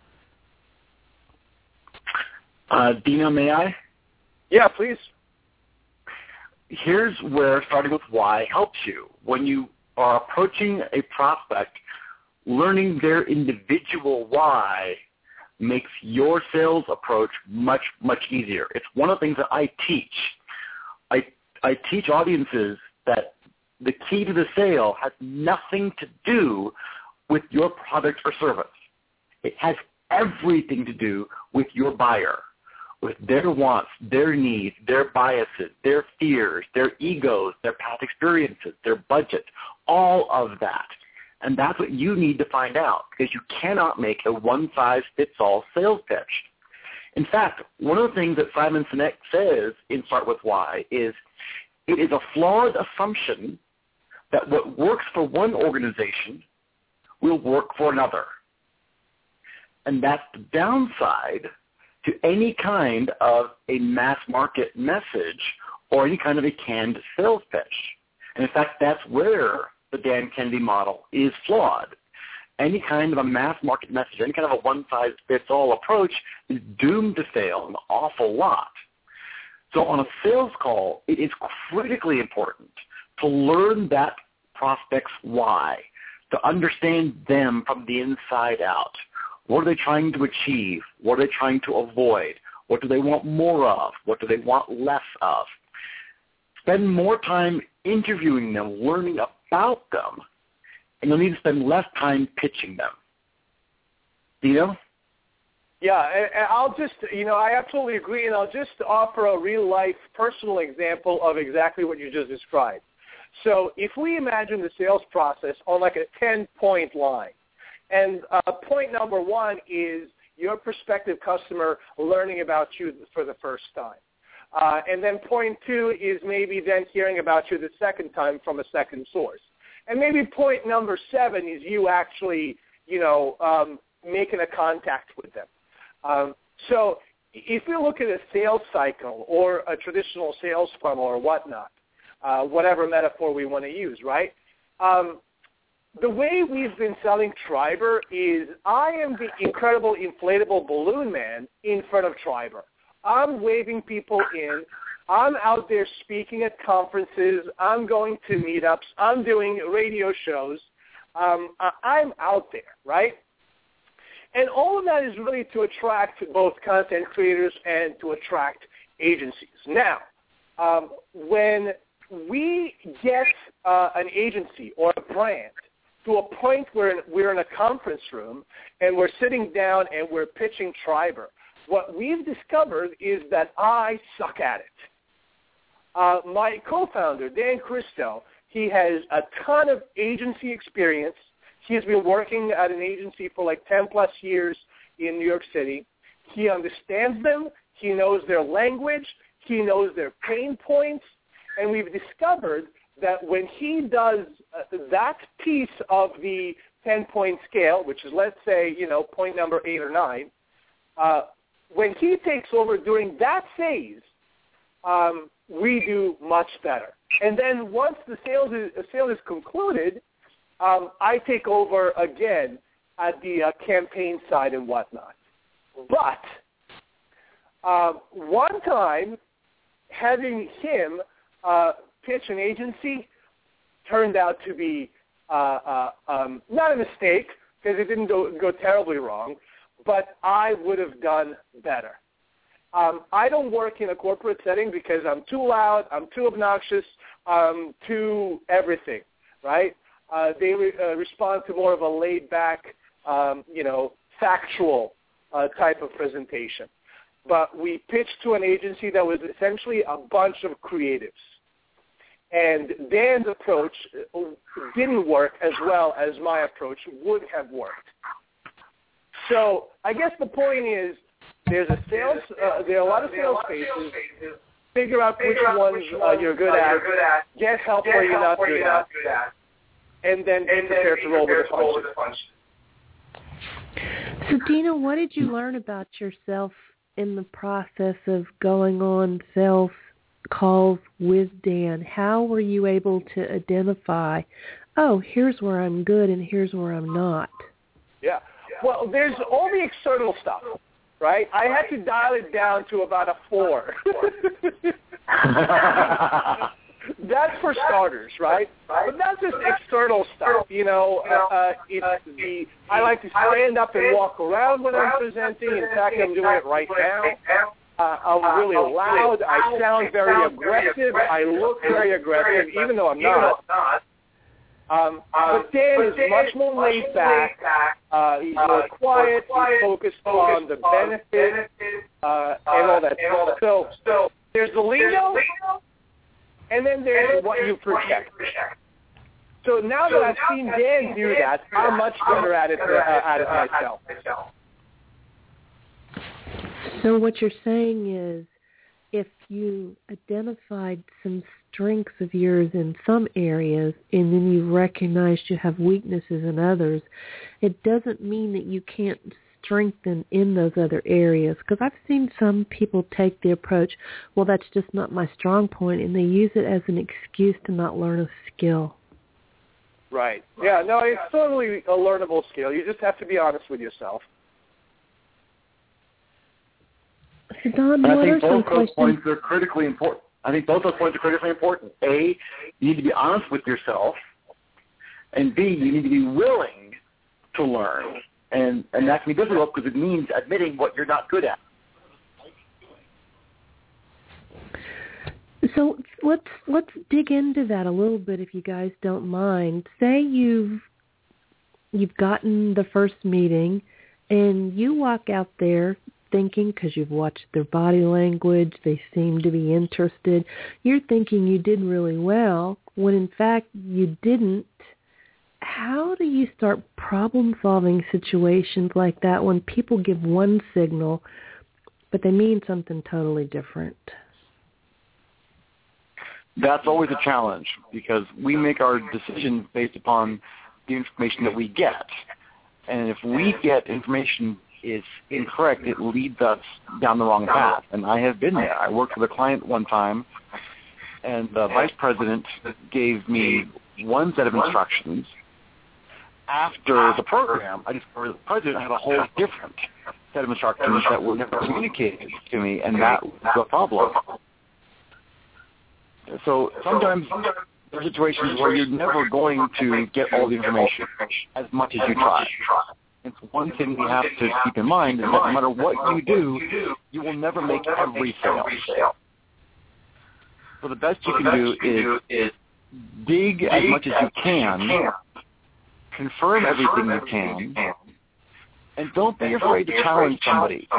Dino, may I? Yeah, please. Here's where starting with why helps you. When you are approaching a prospect, learning their individual why makes your sales approach much, much easier. It's one of the things that I teach. I teach audiences that the key to the sale has nothing to do with your product or service. It has everything to do with your buyer, with their wants, their needs, their biases, their fears, their egos, their past experiences, their budget, all of that. And that's what you need to find out because you cannot make a one-size-fits-all sales pitch. In fact, one of the things that Simon Sinek says in Start With Why is it is a flawed assumption that what works for one organization will work for another. And that's the downside to any kind of a mass market message or any kind of a canned sales pitch. And in fact, that's where the Dan Kennedy model is flawed. Any kind of a mass market message, any kind of a one-size-fits-all approach is doomed to fail an awful lot. So on a sales call, it is critically important to learn that prospect's why, to understand them from the inside out. What are they trying to achieve? What are they trying to avoid? What do they want more of? What do they want less of? Spend more time interviewing them, learning about them, and you'll need to spend less time pitching them. Do you know? Yeah, and I'll just, I absolutely agree, and I'll just offer a real-life personal example of exactly what you just described. So if we imagine the sales process on like a 10-point line, and point number one is your prospective customer learning about you for the first time. And then point two is maybe then hearing about you the second time from a second source. And maybe point number 7 is you actually, making a contact with them. So if we look at a sales cycle or a traditional sales funnel or whatnot, whatever metaphor we want to use, right? The way we've been selling Triber is I am the incredible inflatable balloon man in front of Triber. I'm waving people in. I'm out there speaking at conferences. I'm going to meetups. I'm doing radio shows. I'm out there, right? And all of that is really to attract both content creators and to attract agencies. Now, when we get an agency or a brand to a point where we're in a conference room and we're sitting down and we're pitching Triber, what we've discovered is that I suck at it. My co-founder, Dan Christo, he has a ton of agency experience. He's been working at an agency for like 10-plus years in New York City. He understands them. He knows their language. He knows their pain points. And we've discovered that when he does that piece of the 10-point scale, which is, let's say, point number 8 or 9, when he takes over during that phase, we do much better. And then once the sale is concluded, I take over again at the campaign side and whatnot. But one time, having him pitch an agency turned out to be not a mistake because it didn't go terribly wrong, but I would have done better. I don't work in a corporate setting because I'm too loud, I'm too obnoxious, I'm too everything, right? They respond to more of a laid-back, factual type of presentation. But we pitched to an agency that was essentially a bunch of creatives. And Dan's approach didn't work as well as my approach would have worked. So I guess the point is there are a lot of sales spaces. Figure out which ones you're good at. Get help where you're not good at. And then be prepared to roll with the punches. So, Dino, what did you learn about yourself in the process of going on sales calls with Dan? How were you able to identify, here's where I'm good and here's where I'm not? Yeah. Well, there's all the external stuff, right? I had to dial it down to about a 4. That's for starters, right? But that's just external stuff. I like to stand up and walk around when I'm presenting. In fact, I'm doing it right now. I'm really loud. I sound very aggressive. I look very aggressive, even though I'm not. But Dan is much more laid back. He's more quiet. He's focused on the benefit and all that stuff. So there's the lingo, and then there's what you project. So now that I've seen Dan do that, I'm much better at it myself. So what you're saying is, if you identified some strengths of yours in some areas and then you recognized you have weaknesses in others, it doesn't mean that you can't strengthen in those other areas. Because I've seen some people take the approach, well, that's just not my strong point, and they use it as an excuse to not learn a skill. Right. Yeah, no, it's totally a learnable skill. You just have to be honest with yourself. So Don, what are some questions? Points are critically important. I think both those points are critically important. A, you need to be honest with yourself, and B, you need to be willing to learn. And that can be difficult because it means admitting what you're not good at. So let's dig into that a little bit, if you guys don't mind. Say you've you've gotten the first meeting, and you walk out there thinking, because you've watched their body language, they seem to be interested, you're thinking you did really well, when in fact you didn't. How do you start problem-solving situations like that when people give one signal, but they mean something totally different? That's always a challenge, because we make our decisions based upon the information that we get. And if we get information is incorrect, it leads us down the wrong path. And I have been there. I worked with a client one time, and the vice president gave me one set of instructions. After the program, I discovered the president had a whole different set of instructions that were never communicated to me, and that was the problem. So sometimes there are situations where you're never going to get all the information as much as you try. And one thing we have to keep in mind is that no matter what you do, you will never make every sale. So the best you can do is dig as much as you can, confirm everything you can, and don't be afraid to challenge somebody.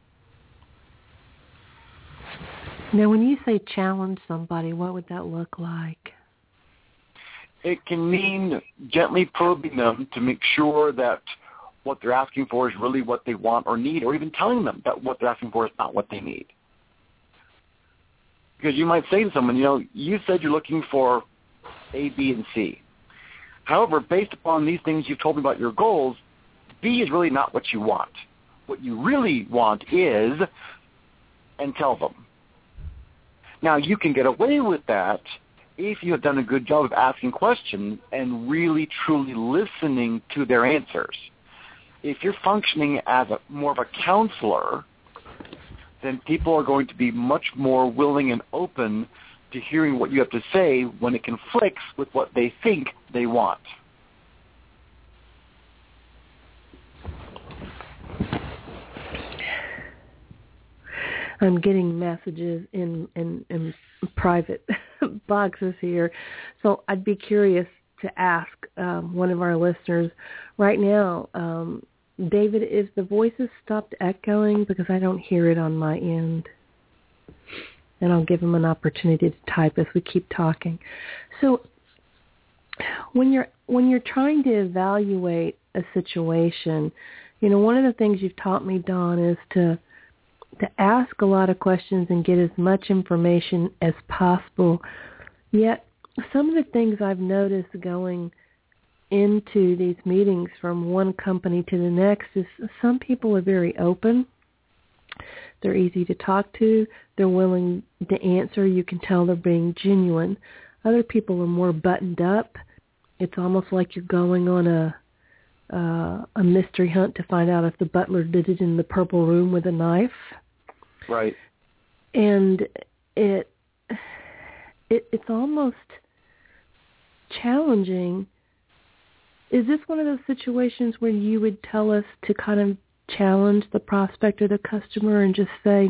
Now, when you say challenge somebody, what would that look like? It can mean gently probing them to make sure that what they're asking for is really what they want or need, or even telling them that what they're asking for is not what they need. Because you might say to someone, you said you're looking for A, B, and C. However, based upon these things you've told me about your goals, B is really not what you want. What you really want is, and tell them. Now, you can get away with that if you have done a good job of asking questions and really, truly listening to their answers. If you're functioning as more of a counselor, then people are going to be much more willing and open to hearing what you have to say when it conflicts with what they think they want. I'm getting messages in private boxes here. So I'd be curious to ask one of our listeners right now, David, is the voices stopped echoing? Because I don't hear it on my end. And I'll give him an opportunity to type as we keep talking. So when you're trying to evaluate a situation, one of the things you've taught me, Dawn, is to ask a lot of questions and get as much information as possible. Yet some of the things I've noticed going into these meetings from one company to the next is some people are very open. They're easy to talk to. They're willing to answer. You can tell they're being genuine. Other people are more buttoned up. It's almost like you're going on a mystery hunt to find out if the butler did it in the purple room with a knife. Right. And it's almost challenging. Is this one of those situations where you would tell us to kind of challenge the prospect or the customer and just say,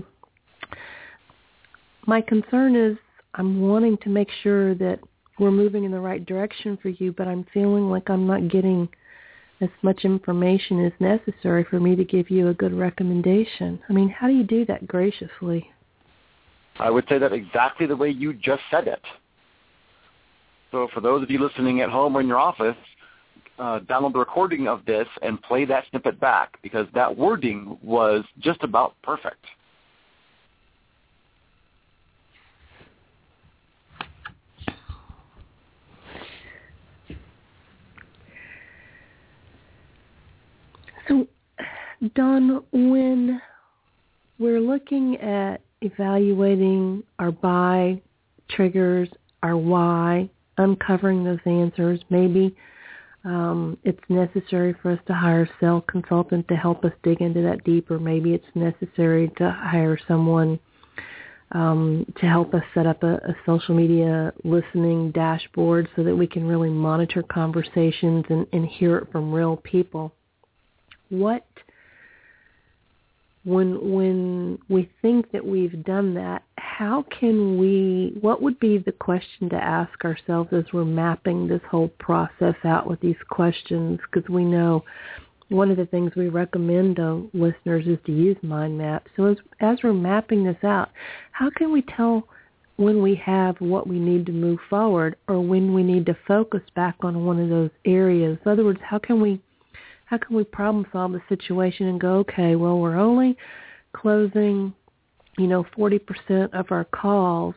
my concern is I'm wanting to make sure that we're moving in the right direction for you, but I'm feeling like I'm not getting as much information as necessary for me to give you a good recommendation. I mean, how do you do that graciously? I would say that exactly the way you just said it. So for those of you listening at home or in your office, download the recording of this and play that snippet back, because that wording was just about perfect. So, Dawn, when we're looking at evaluating our buy triggers, our why, uncovering those answers, maybe it's necessary for us to hire a sales consultant to help us dig into that deeper. Maybe it's necessary to hire someone to help us set up a social media listening dashboard so that we can really monitor conversations and hear it from real people. What when we think that we've done that, what would be the question to ask ourselves as we're mapping this whole process out with these questions? Because we know one of the things we recommend to listeners is to use mind maps. So as we're mapping this out, how can we tell when we have what we need to move forward or when we need to focus back on one of those areas? In other words, how can we problem solve the situation and go, okay, well, we're only closing, 40% of our calls,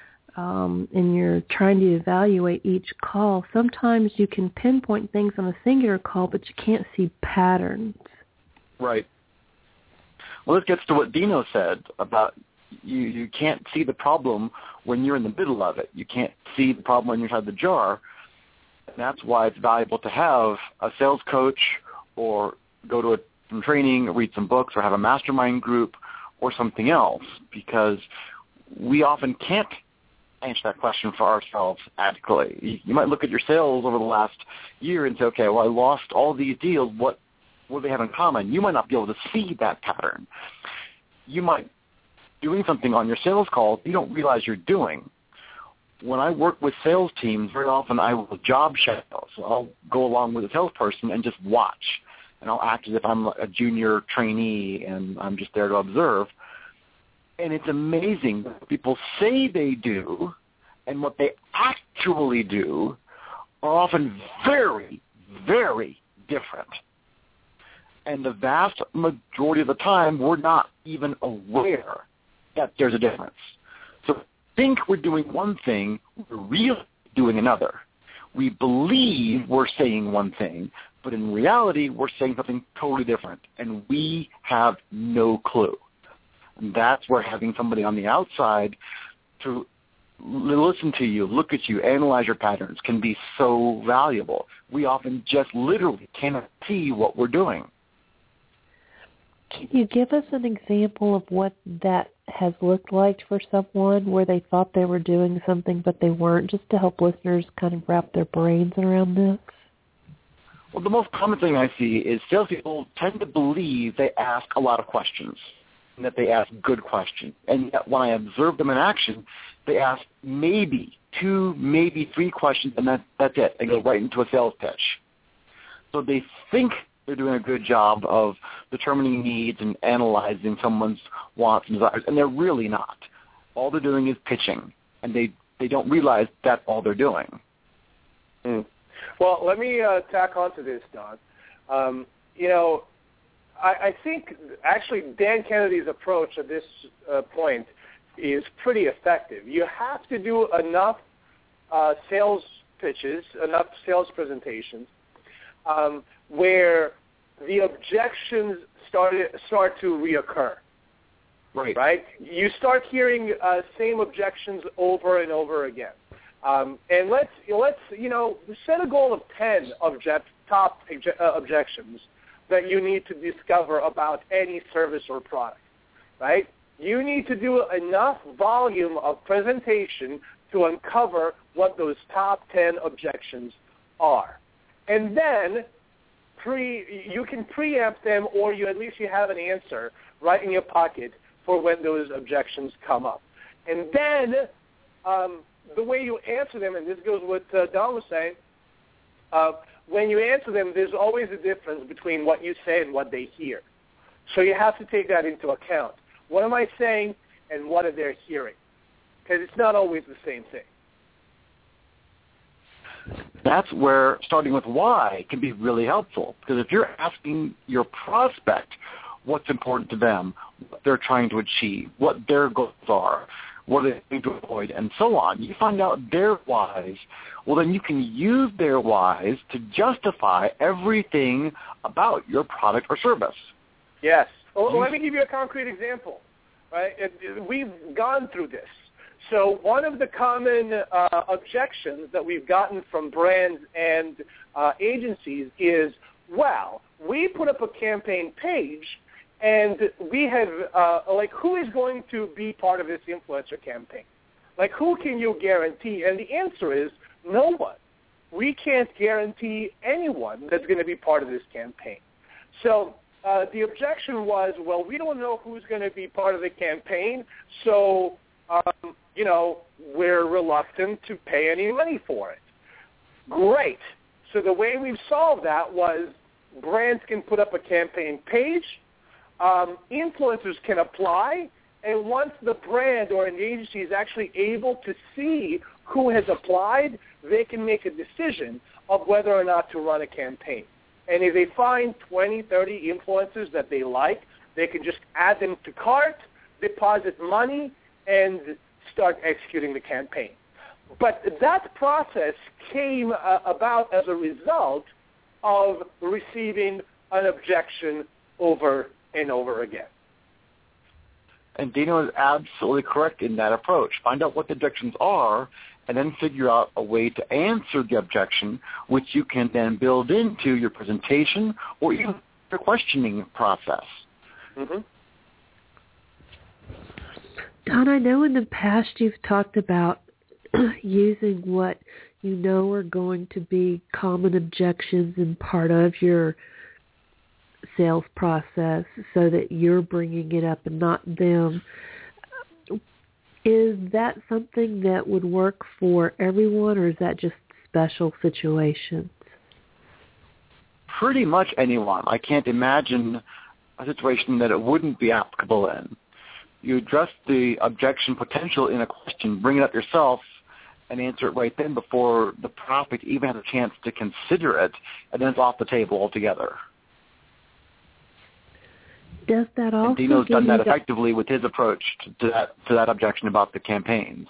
and you're trying to evaluate each call. Sometimes you can pinpoint things on a singular call, but you can't see patterns. Right. Well, this gets to what Dino said about you can't see the problem when you're in the middle of it. You can't see the problem when you're inside the jar. And that's why it's valuable to have a sales coach or go to some training, read some books, or have a mastermind group or something else, because we often can't answer that question for ourselves adequately. You might look at your sales over the last year and say, okay, well, I lost all these deals. What do they have in common? You might not be able to see that pattern. You might doing something on your sales call you don't realize you're doing. When I work with sales teams, very often I will job shadow. So I'll go along with a salesperson and just watch. And I'll act as if I'm a junior trainee and I'm just there to observe. And it's amazing what people say they do and what they actually do are often very, very different. And the vast majority of the time, we're not even aware that there's a difference. So we think we're doing one thing, we're really doing another. We believe we're saying one thing, but in reality, we're saying something totally different, and we have no clue. And that's where having somebody on the outside to listen to you, look at you, analyze your patterns can be so valuable. We often just literally cannot see what we're doing. Can you give us an example of what that has looked like for someone where they thought they were doing something but they weren't, just to help listeners kind of wrap their brains around this? Well, the most common thing I see is salespeople tend to believe they ask a lot of questions and that they ask good questions. And yet when I observe them in action, they ask maybe 2, maybe 3 questions, and that's it. They go right into a sales pitch. So they think they're doing a good job of determining needs and analyzing someone's wants and desires, and they're really not. All they're doing is pitching, and they don't realize that's all they're doing. Well, let me tack onto this, Don. I think actually Dan Kennedy's approach at this point is pretty effective. You have to do enough sales pitches, enough sales presentations, where the objections start to reoccur. Right? You start hearing same objections over and over again. And let's set a goal of 10 top objections that you need to discover about any service or product. Right? You need to do enough volume of presentation to uncover what those top 10 objections are. And then you can preempt them, or at least you have an answer right in your pocket for when those objections come up. And then the way you answer them, and this goes with what Don was saying, when you answer them, there's always a difference between what you say and what they hear. So you have to take that into account. What am I saying and what are they hearing? Because it's not always the same thing. That's where starting with why can be really helpful. Because if you're asking your prospect what's important to them, what they're trying to achieve, what their goals are, what they need to avoid, and so on, you find out their whys, well, then you can use their whys to justify everything about your product or service. Yes. Well, let me give you a concrete example. Right? We've gone through this. So one of the common objections that we've gotten from brands and agencies is, well, we put up a campaign page, and we have, who is going to be part of this influencer campaign? Like, who can you guarantee? And the answer is no one. We can't guarantee anyone that's going to be part of this campaign. So the objection was, well, we don't know who's going to be part of the campaign, so, we're reluctant to pay any money for it. Great. So the way we've solved that was brands can put up a campaign page, influencers can apply, and once the brand or an agency is actually able to see who has applied, they can make a decision of whether or not to run a campaign. And if they find 20, 30 influencers that they like, they can just add them to cart, deposit money, and start executing the campaign. But that process came about as a result of receiving an objection over and over again. And Dino is absolutely correct in that approach. Find out what the objections are and then figure out a way to answer the objection, which you can then build into your presentation or even your questioning process. Mm-hmm. Don, I know in the past you've talked about using what you know are going to be common objections in part of your sales process so that you're bringing it up and not them. Is that something that would work for everyone, or is that just special situations? Pretty much anyone. I can't imagine a situation that it wouldn't be applicable in. You address the objection potential in a question, bring it up yourself, and answer it right then before the prospect even has a chance to consider it, and then it's off the table altogether. Does that also and Dino's done that effectively with his approach to that objection about the campaigns.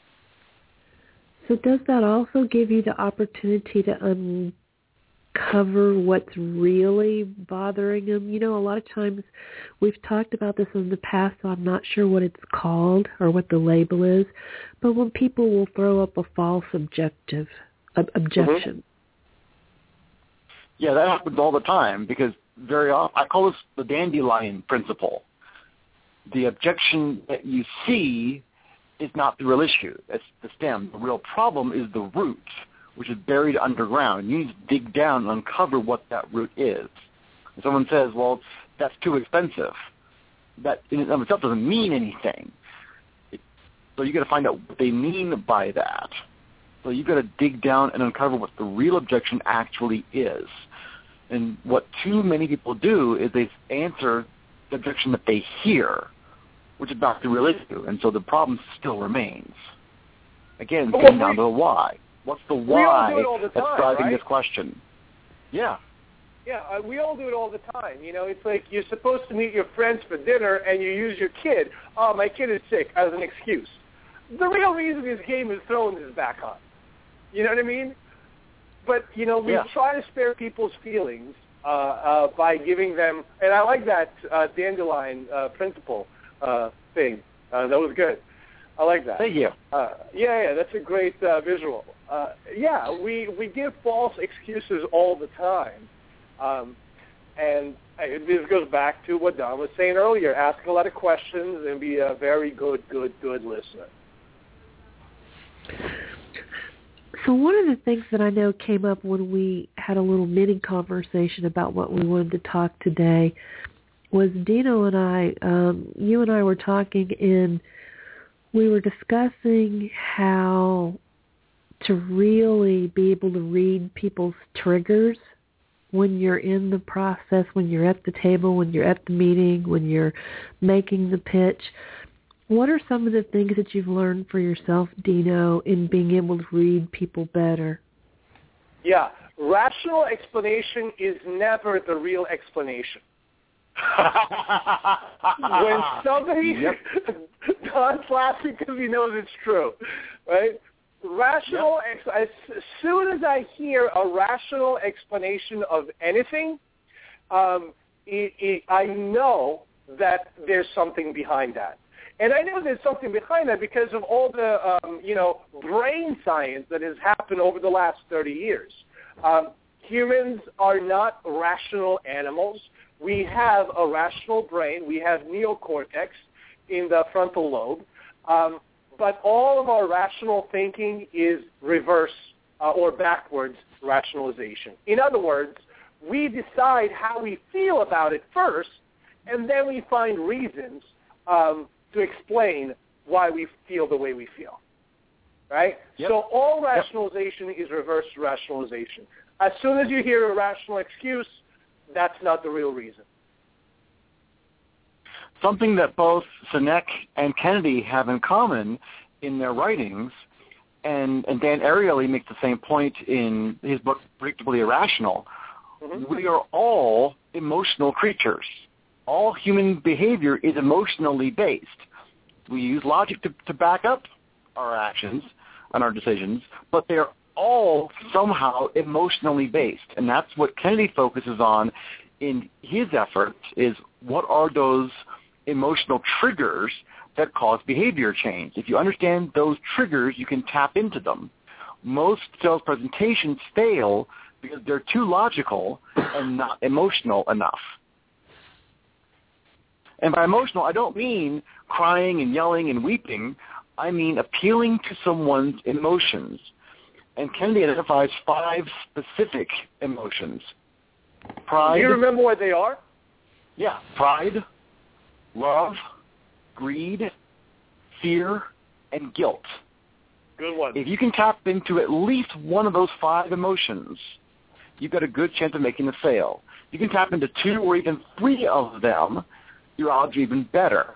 So does that also give you the opportunity to uncover what's really bothering them? You know, a lot of times we've talked about this in the past, so I'm not sure what it's called or what the label is, but when people will throw up a false objection. Mm-hmm. Yeah, that happens all the time because very often, I call this the dandelion principle. The objection that you see is not the real issue. It's the stem. The real problem is the root, which is buried underground. You need to dig down and uncover what that root is. And someone says, well, that's too expensive. That in and of itself doesn't mean anything. So you got to find out what they mean by that. So you got to dig down and uncover what the real objection actually is. And what too many people do is they answer the objection that they hear, which is not the real issue, and so the problem still remains. Again, getting down to the why. What's the why that's driving this question? Yeah. Yeah, we all do it all the time. You know, it's like you're supposed to meet your friends for dinner, and you use your kid. Oh, my kid is sick, as an excuse. The real reason this game is thrown is back on. You know what I mean? But, you know, we try to spare people's feelings by giving them, and I like that dandelion principle thing. That was good. I like that. Thank you. Yeah, that's a great visual. We give false excuses all the time. And this goes back to what Don was saying earlier. Ask a lot of questions and be a very good listener. So one of the things that I know came up when we had a little mini conversation about what we wanted to talk today was Dino and I, you and I were talking, and we were discussing how to really be able to read people's triggers when you're in the process, when you're at the table, when you're at the meeting, when you're making the pitch. What are some of the things that you've learned for yourself, Dino, in being able to read people better? Yeah, rational explanation is never the real explanation. When somebody, Don's laughing because he knows it's true, right? Rational, as soon as I hear a rational explanation of anything, I know that there's something behind that. And I know there's something behind that because of all the, brain science that has happened over the last 30 years. Humans are not rational animals. We have a rational brain. We have neocortex in the frontal lobe. But all of our rational thinking is reverse or backwards rationalization. In other words, we decide how we feel about it first, and then we find reasons to explain why we feel the way we feel, right? Yep. So all rationalization is reverse rationalization. As soon as you hear a rational excuse, that's not the real reason. Something that both Sinek and Kennedy have in common in their writings, and Dan Ariely makes the same point in his book, Predictably Irrational, we are all emotional creatures. All human behavior is emotionally based. We use logic to back up our actions and our decisions, but they're all somehow emotionally based. And that's what Kennedy focuses on in his efforts, is what are those emotional triggers that cause behavior change. If you understand those triggers, you can tap into them. Most sales presentations fail because they're too logical and not emotional enough. And by emotional, I don't mean crying and yelling and weeping. I mean appealing to someone's emotions. And Kennedy identifies 5 specific emotions. Pride. Do you remember what they are? Yeah. Pride, love, greed, fear, and guilt. Good one. If you can tap into at least one of those 5 emotions, you've got a good chance of making a sale. You can tap into 2 or even 3 of them, your odds are even better.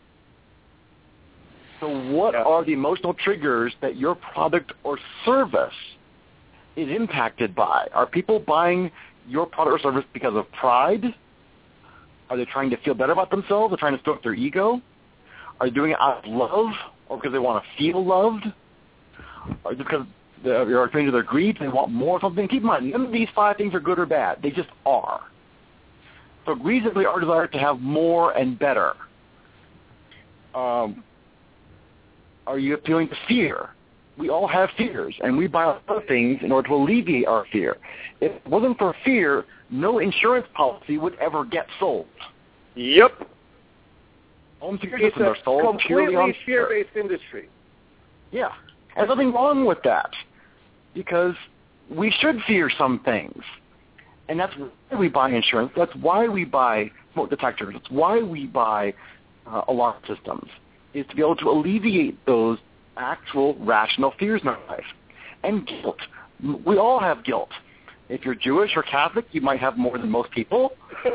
So what are the emotional triggers that your product or service is impacted by? Are people buying your product or service because of pride? Are they trying to feel better about themselves? Are they trying to stroke their ego? Are they doing it out of love or because they want to feel loved? Or just because they're attuned to their greed, they want more of something? Keep in mind, none of these 5 things are good or bad. They just are. So greed is simply our desire to have more and better. Are you appealing to fear? We all have fears, and we buy other things in order to alleviate our fear. If it wasn't for fear, no insurance policy would ever get sold. Yep. Home security systems are sold purely on fear. It's a completely fear-based industry. Yeah. There's nothing wrong with that, because we should fear some things. And that's why we buy insurance. That's why we buy smoke detectors. That's why we buy alarm systems, is to be able to alleviate those actual rational fears in our life. And guilt. We all have guilt. If you're Jewish or Catholic, you might have more than most people.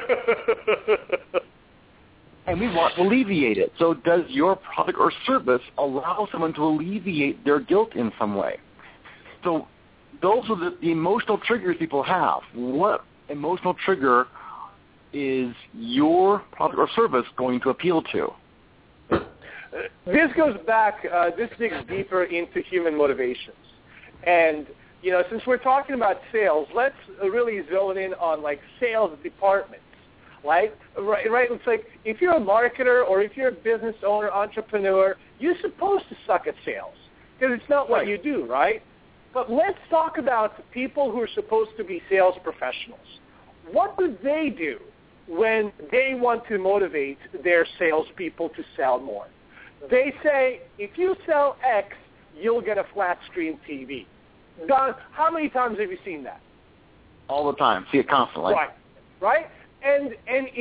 And we want to alleviate it. So does your product or service allow someone to alleviate their guilt in some way? So those are the emotional triggers people have. What emotional trigger is your product or service going to appeal to? This goes back, this digs deeper into human motivations. And, you know, since we're talking about sales, let's really zone in on, like, sales departments. Right? It's like if you're a marketer or if you're a business owner, entrepreneur, you're supposed to suck at sales because it's not what you do, right? But let's talk about the people who are supposed to be sales professionals. What do they do when they want to motivate their salespeople to sell more? They say, if you sell X, you'll get a flat screen TV. Don, how many times have you seen that? All the time. See it constantly. Right? And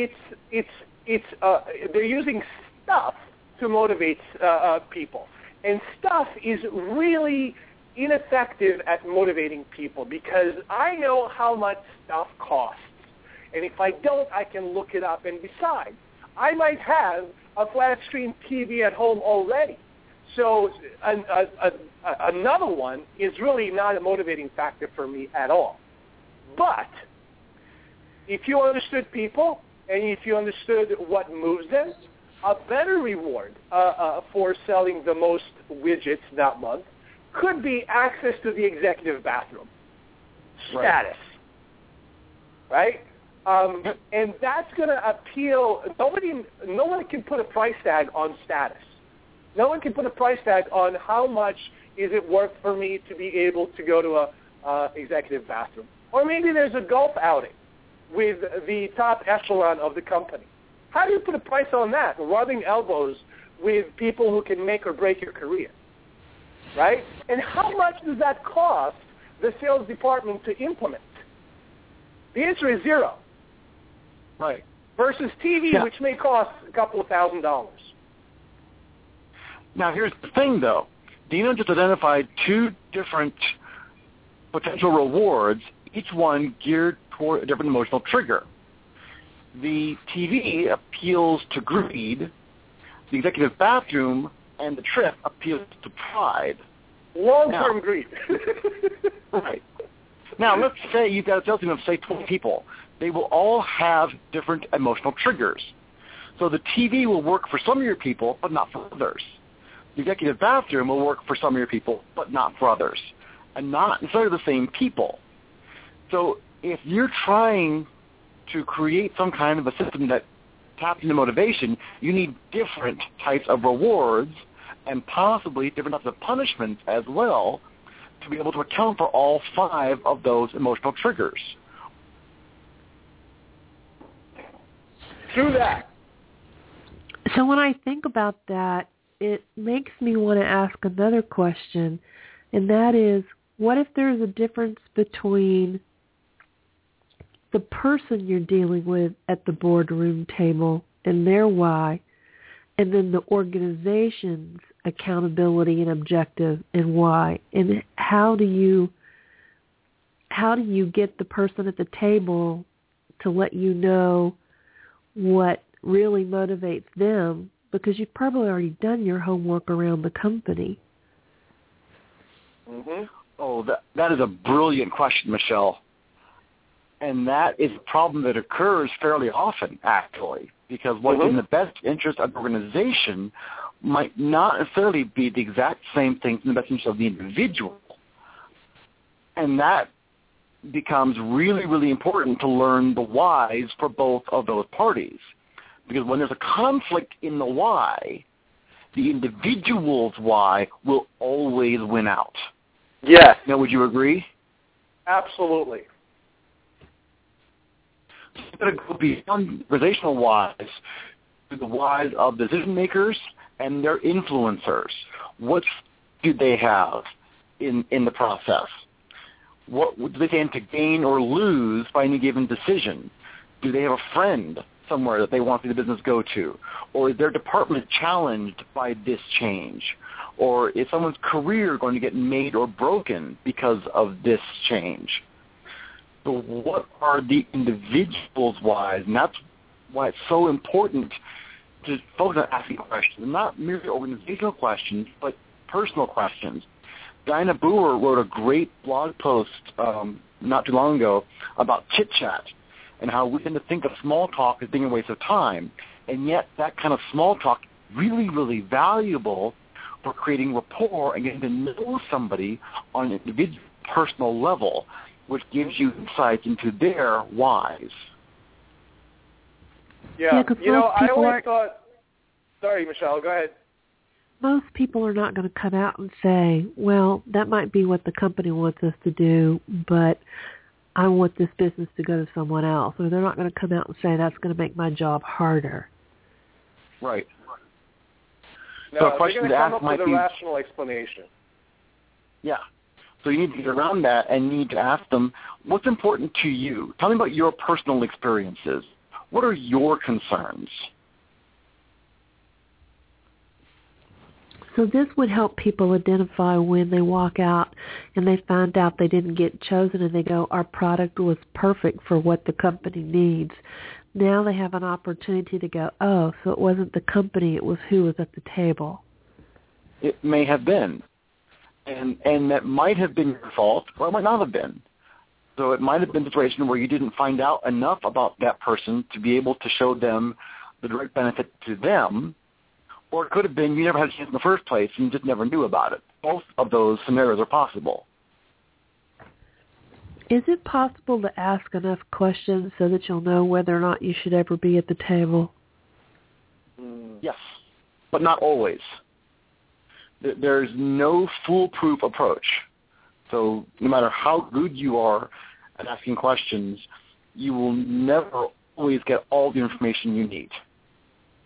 they're using stuff to motivate people. And stuff is really ineffective at motivating people because I know how much stuff costs. And if I don't, I can look it up. And besides, I might have a flat screen TV at home already. So another one is really not a motivating factor for me at all. But if you understood people and if you understood what moves them, a better reward for selling the most widgets that month could be access to the executive bathroom. Status. Right? And that's going to appeal. No one can put a price tag on status. No one can put a price tag on how much is it worth for me to be able to go to a executive bathroom. Or maybe there's a golf outing with the top echelon of the company. How do you put a price on that? Rubbing elbows with people who can make or break your career, right? And how much does that cost the sales department to implement? The answer is zero. Right. Versus TV, which may cost a couple of $1,000s. Now, here's the thing, though. Dino just identified two different potential rewards, each one geared toward a different emotional trigger. The TV appeals to greed. The executive bathroom and the trip appeals to pride. Long-term greed. Right. Now, let's say you've got a sales team of, say, 20 people. They will all have different emotional triggers. So the TV will work for some of your people, but not for others. The executive bathroom will work for some of your people, but not for others, and not necessarily the same people. So if you're trying to create some kind of a system that taps into motivation, you need different types of rewards and possibly different types of punishments as well to be able to account for all 5 of those emotional triggers. True that. So when I think about that, it makes me want to ask another question, and that is, what if there's a difference between the person you're dealing with at the boardroom table and their why, and then the organization's accountability and objective and why? And how do you get the person at the table to let you know what really motivates them, because you've probably already done your homework around the company? Mm-hmm. Oh, that is a brilliant question, Michelle. And that is a problem that occurs fairly often, actually, because what's in the best interest of the organization might not necessarily be the exact same thing in the best interest of the individual. And that becomes really, really important to learn the whys for both of those parties. Because when there's a conflict in the why, the individual's why will always win out. Yes. Now, would you agree? Absolutely. You've got to go beyond organizational whys to the whys of decision makers and their influencers. What do they have in the process? What do they stand to gain or lose by any given decision? Do they have a friend somewhere that they want the business go to? Or is their department challenged by this change? Or is someone's career going to get made or broken because of this change? So what are the individual's whys? And that's why it's so important to focus on asking questions, and not merely organizational questions, but personal questions. Dinah Brewer wrote a great blog post not too long ago about chit-chat and how we tend to think of small talk as being a waste of time, and yet that kind of small talk is really, really valuable for creating rapport and getting to know somebody on an individual, personal level, which gives you insight into their whys. Yeah, I always thought... Sorry, Michelle, go ahead. Most people are not going to come out and say, well, that might be what the company wants us to do, but I want this business to go to someone else. Or they're not going to come out and say, that's going to make my job harder. Right. No, so a question they're going to come to up ask with a rational explanation. Yeah. So you need to get around that and you need to ask them, what's important to you? Tell me about your personal experiences. What are your concerns? So this would help people identify when they walk out and they find out they didn't get chosen and they go, our product was perfect for what the company needs. Now they have an opportunity to go, oh, so it wasn't the company, it was who was at the table. It may have been. And that might have been your fault, or it might not have been. So it might have been a situation where you didn't find out enough about that person to be able to show them the direct benefit to them, or it could have been you never had a chance in the first place and you just never knew about it. Both of those scenarios are possible. Is it possible to ask enough questions so that you'll know whether or not you should ever be at the table? Yes, but not always. There's no foolproof approach. So no matter how good you are at asking questions, you will never always get all the information you need.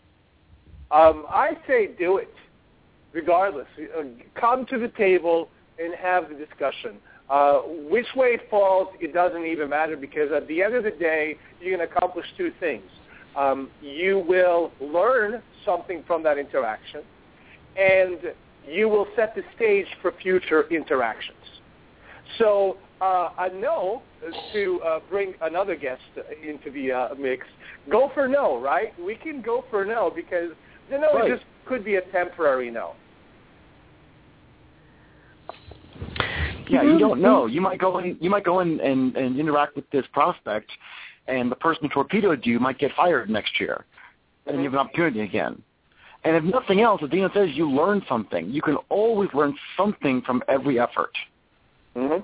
I say do it, regardless. Come to the table, and have the discussion. Which way it falls, it doesn't even matter, because at the end of the day, you can accomplish two things. You will learn something from that interaction, and you will set the stage for future interactions. So a no, to bring another guest into the mix, go for no, right? We can go for no, because the no just could be a temporary no. Yeah, you don't know. You might go in and interact with this prospect, and the person who torpedoed you might get fired next year, and you have an opportunity again. And if nothing else, as Dino says, you learn something. You can always learn something from every effort. Mm-hmm.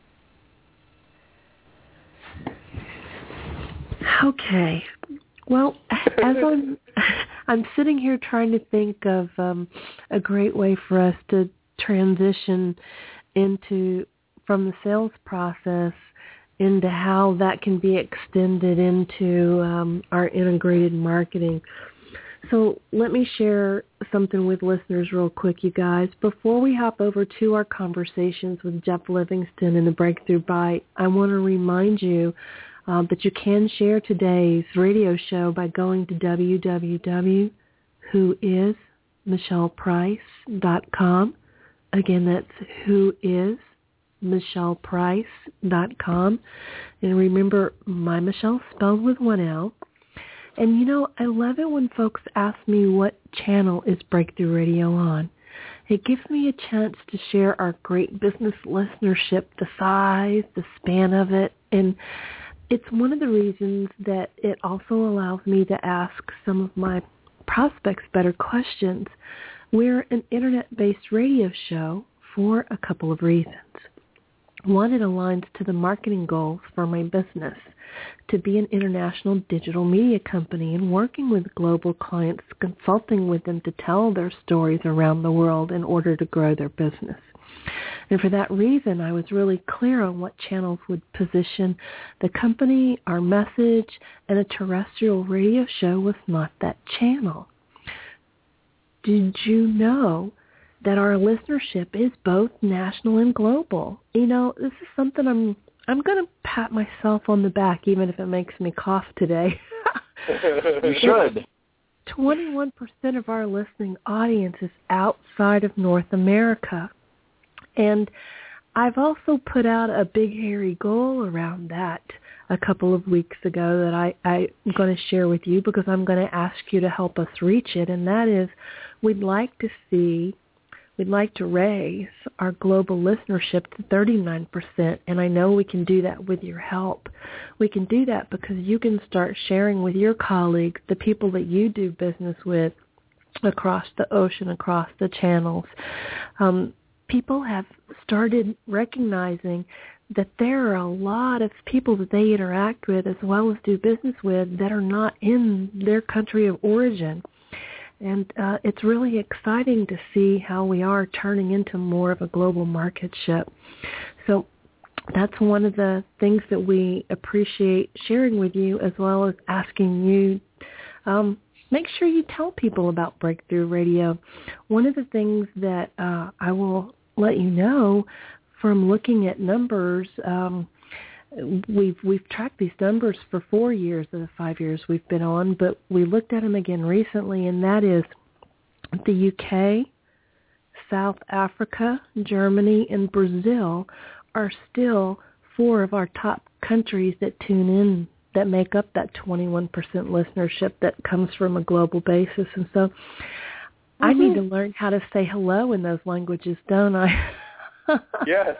Okay. Well, as I'm sitting here trying to think of a great way for us to transition from the sales process into how that can be extended into our integrated marketing. So let me share something with listeners real quick, you guys. Before we hop over to our conversations with Jeff Livingston and the Breakthrough Bite, I want to remind you that you can share today's radio show by going to www.whoismichelleprice.com. Again, that's whoismichelleprice.com. And remember, my Michelle spelled with one L. And, I love it when folks ask me what channel is Breakthrough Radio on. It gives me a chance to share our great business listenership, the size, the span of it. And it's one of the reasons that it also allows me to ask some of my prospects better questions. We're an internet-based radio show for a couple of reasons. One, it aligns to the marketing goals for my business, to be an international digital media company and working with global clients, consulting with them to tell their stories around the world in order to grow their business. And for that reason, I was really clear on what channels would position the company, our message, and a terrestrial radio show was not that channel. Did you know that our listenership is both national and global? This is something I'm going to pat myself on the back, even if it makes me cough today. You should. 21% of our listening audience is outside of North America. And I've also put out a big, hairy goal around that a couple of weeks ago that I'm going to share with you, because I'm going to ask you to help us reach it. And that is, we'd like to raise our global listenership to 39%, and I know we can do that with your help. We can do that because you can start sharing with your colleagues, the people that you do business with across the ocean, across the channels. People have started recognizing that there are a lot of people that they interact with as well as do business with that are not in their country of origin. And it's really exciting to see how we are turning into more of a global market ship. So that's one of the things that we appreciate sharing with you, as well as asking you, make sure you tell people about Breakthrough Radio. One of the things that I will let you know from looking at numbers, We've tracked these numbers for 4 years of the 5 years we've been on, but we looked at them again recently, and that is the UK, South Africa, Germany, and Brazil are still 4 of our top countries that tune in, that make up that 21% listenership that comes from a global basis. And so I need to learn how to say hello in those languages, don't I? Yes.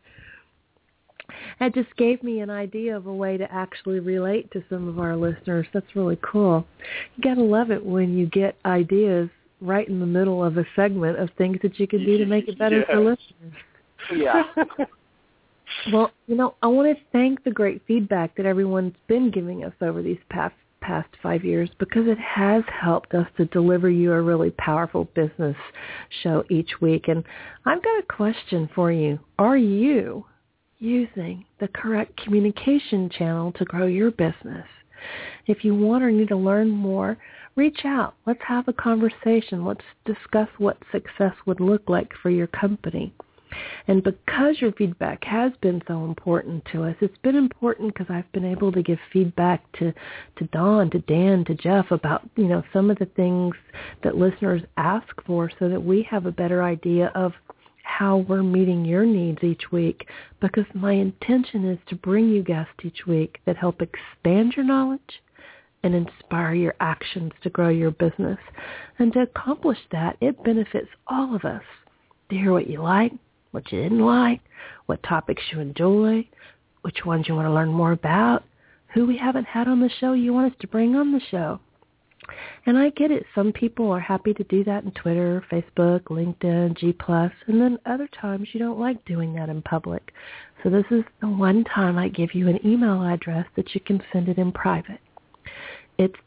That just gave me an idea of a way to actually relate to some of our listeners. That's really cool. You got to love it when you get ideas right in the middle of a segment of things that you can do to make it better for listeners. Yeah. Well, I want to thank the great feedback that everyone's been giving us over these past 5 years, because it has helped us to deliver you a really powerful business show each week. And I've got a question for you. Are you using the correct communication channel to grow your business? If you want or need to learn more, reach out. Let's have a conversation. Let's discuss what success would look like for your company. And because your feedback has been so important to us, it's been important because I've been able to give feedback to Dawn, to Dan, to Jeff about, some of the things that listeners ask for so that we have a better idea of how we're meeting your needs each week, because my intention is to bring you guests each week that help expand your knowledge and inspire your actions to grow your business. And to accomplish that, it benefits all of us to hear what you like, what you didn't like, what topics you enjoy, which ones you want to learn more about, who we haven't had on the show you want us to bring on the show. And I get it. Some people are happy to do that in Twitter, Facebook, LinkedIn, G+, and then other times you don't like doing that in public. So this is the one time I give you an email address that you can send it in private. It's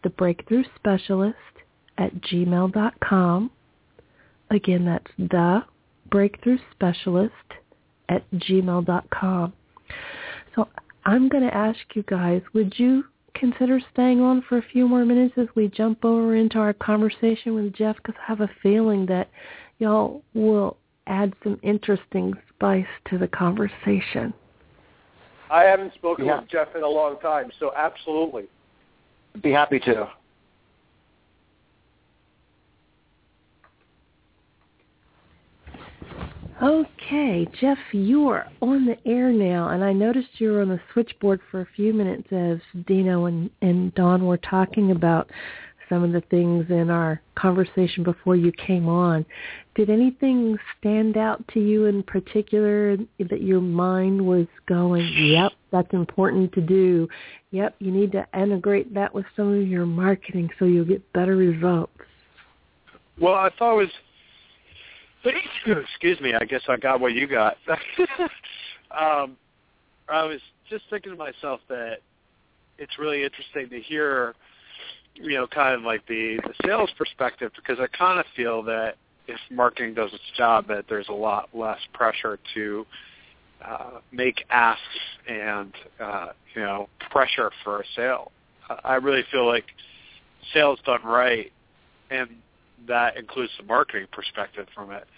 thebreakthroughspecialist@gmail.com. Again, that's thebreakthroughspecialist@gmail.com. So I'm going to ask you guys, would you consider staying on for a few more minutes as we jump over into our conversation with Jeff? Because I have a feeling that y'all will add some interesting spice to the conversation. I haven't spoken with Jeff in a long time, so absolutely. Be happy to. Okay, Jeff, you are on the air now, and I noticed you were on the switchboard for a few minutes as Dino and Dawn were talking about some of the things in our conversation before you came on. Did anything stand out to you in particular that your mind was going, yep, that's important to do. Yep, you need to integrate that with some of your marketing so you'll get better results? Well, I thought it was... Excuse me, I guess I got what you got. I was just thinking to myself that it's really interesting to hear, kind of like the sales perspective, because I kind of feel that if marketing does its job, that there's a lot less pressure to make asks and, pressure for a sale. I really feel like sales done right, and that includes the marketing perspective from it,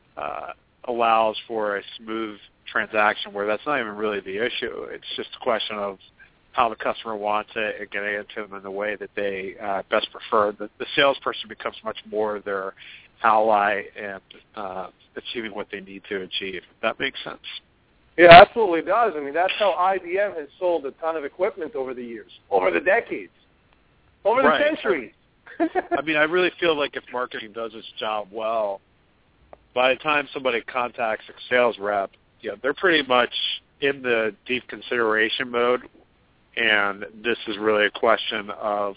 allows for a smooth transaction where that's not even really the issue. It's just a question of how the customer wants it and getting it to them in the way that they best prefer. The salesperson becomes much more their ally and achieving what they need to achieve. If that makes sense. Yeah, absolutely does. I mean, that's how IBM has sold a ton of equipment over the years, over the decades, over the centuries. I mean, I really feel like if marketing does its job well, by the time somebody contacts a sales rep, they're pretty much in the deep consideration mode, and this is really a question of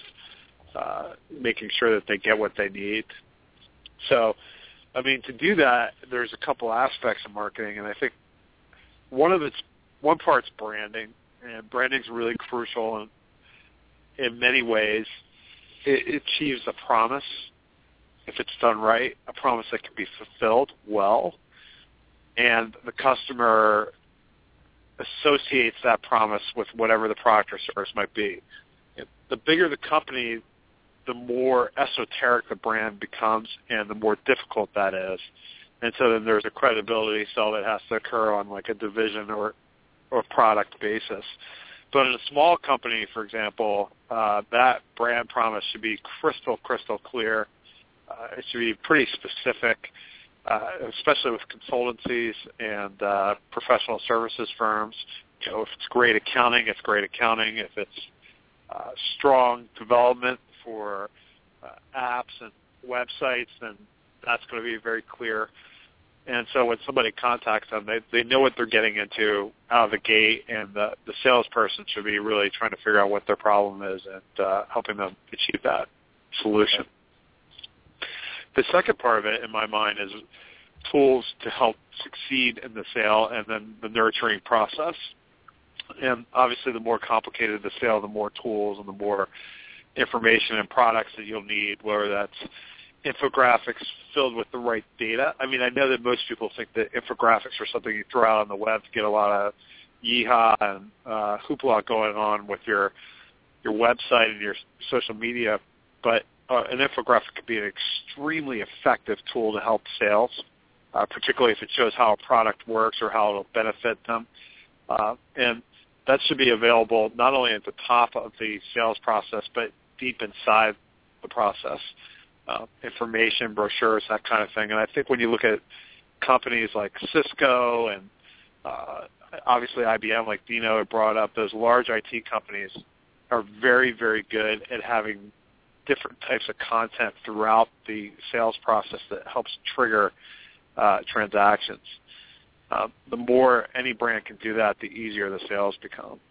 making sure that they get what they need. So, I mean, to do that, there's a couple aspects of marketing, and I think one part's branding, and branding's really crucial in many ways. It achieves a promise, if it's done right, a promise that can be fulfilled well, and the customer associates that promise with whatever the product or service might be. The bigger the company, the more esoteric the brand becomes and the more difficult that is. And so then there's a credibility sell that has to occur on like a division or product basis. But in a small company, for example, that brand promise should be crystal clear. It should be pretty specific, especially with consultancies and professional services firms. If it's great accounting, it's great accounting. If it's strong development for apps and websites, then that's going to be very clear. And so when somebody contacts them, they know what they're getting into out of the gate, and the salesperson should be really trying to figure out what their problem is and helping them achieve that solution. The second part of it, in my mind, is tools to help succeed in the sale and then the nurturing process. And obviously, the more complicated the sale, the more tools and the more information and products that you'll need, whether that's infographics filled with the right data. I mean, I know that most people think that infographics are something you throw out on the web to get a lot of yeehaw and hoopla going on with your website and your social media, but an infographic could be an extremely effective tool to help sales. particularly if it shows how a product works or how it will benefit them. And that should be available not only at the top of the sales process, but deep inside the process. Information, brochures, that kind of thing. And I think when you look at companies like Cisco and obviously IBM, like Dino had brought up, those large IT companies are very, very good at having different types of content throughout the sales process that helps trigger transactions. The more any brand can do that, the easier the sales becomes.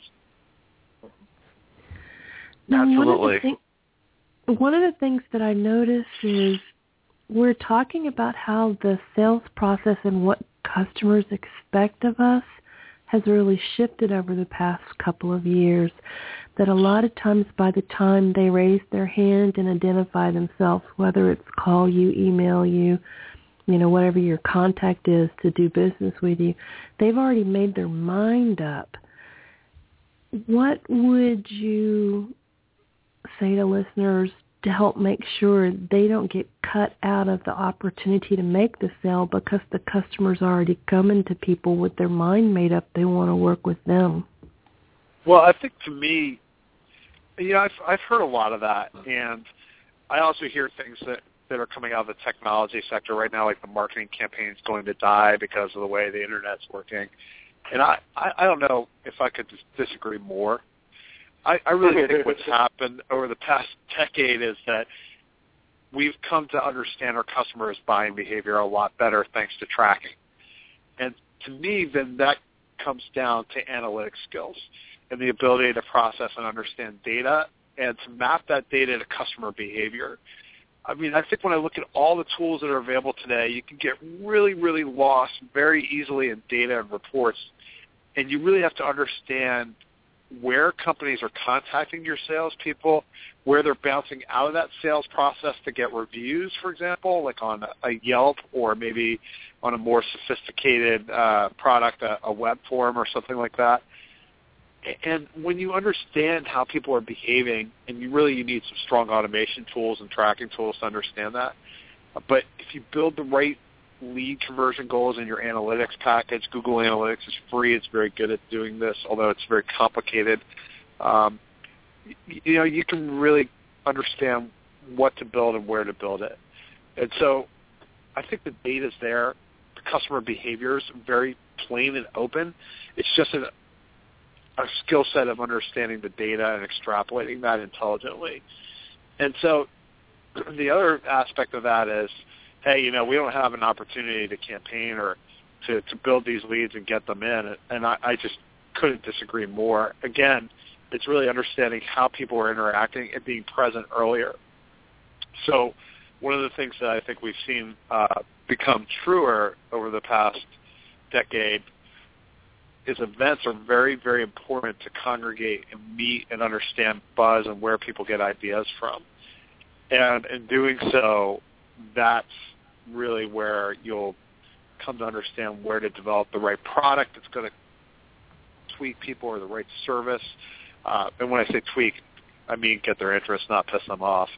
Now, Absolutely. One of the things that I noticed is we're talking about how the sales process and what customers expect of us has really shifted over the past couple of years, that a lot of times by the time they raise their hand and identify themselves, whether it's call you, email you, whatever your contact is to do business with you, they've already made their mind up. What would you say to listeners to help make sure they don't get cut out of the opportunity to make the sale because the customer's already coming to people with their mind made up they want to work with them? Well, I think to me, I've heard a lot of that, and I also hear things that are coming out of the technology sector right now, like the marketing campaign is going to die because of the way the Internet's working. And I don't know if I could disagree more. I really think what's happened over the past decade is that we've come to understand our customers' buying behavior a lot better thanks to tracking. And to me, then that comes down to analytics skills and the ability to process and understand data and to map that data to customer behavior. I mean, I think when I look at all the tools that are available today, you can get really, really lost very easily in data and reports, and you really have to understand where companies are contacting your salespeople, where they're bouncing out of that sales process to get reviews, for example, like on a Yelp or maybe on a more sophisticated product, a web form or something like that. And when you understand how people are behaving, and you need some strong automation tools and tracking tools to understand that. But if you build the right lead conversion goals in your analytics package, Google Analytics is free. It's very good at doing this, although it's very complicated. You can really understand what to build and where to build it. And so I think the data's there. The customer behavior is very plain and open. It's just a skill set of understanding the data and extrapolating that intelligently. And so the other aspect of that is, hey, we don't have an opportunity to campaign or to build these leads and get them in. And I just couldn't disagree more. Again, it's really understanding how people are interacting and being present earlier. So one of the things that I think we've seen become truer over the past decade is events are very, very important to congregate and meet and understand buzz and where people get ideas from. And in doing so, that's really where you'll come to understand where to develop the right product that's going to tweak people or the right service. And when I say tweak, I mean get their interest, not piss them off.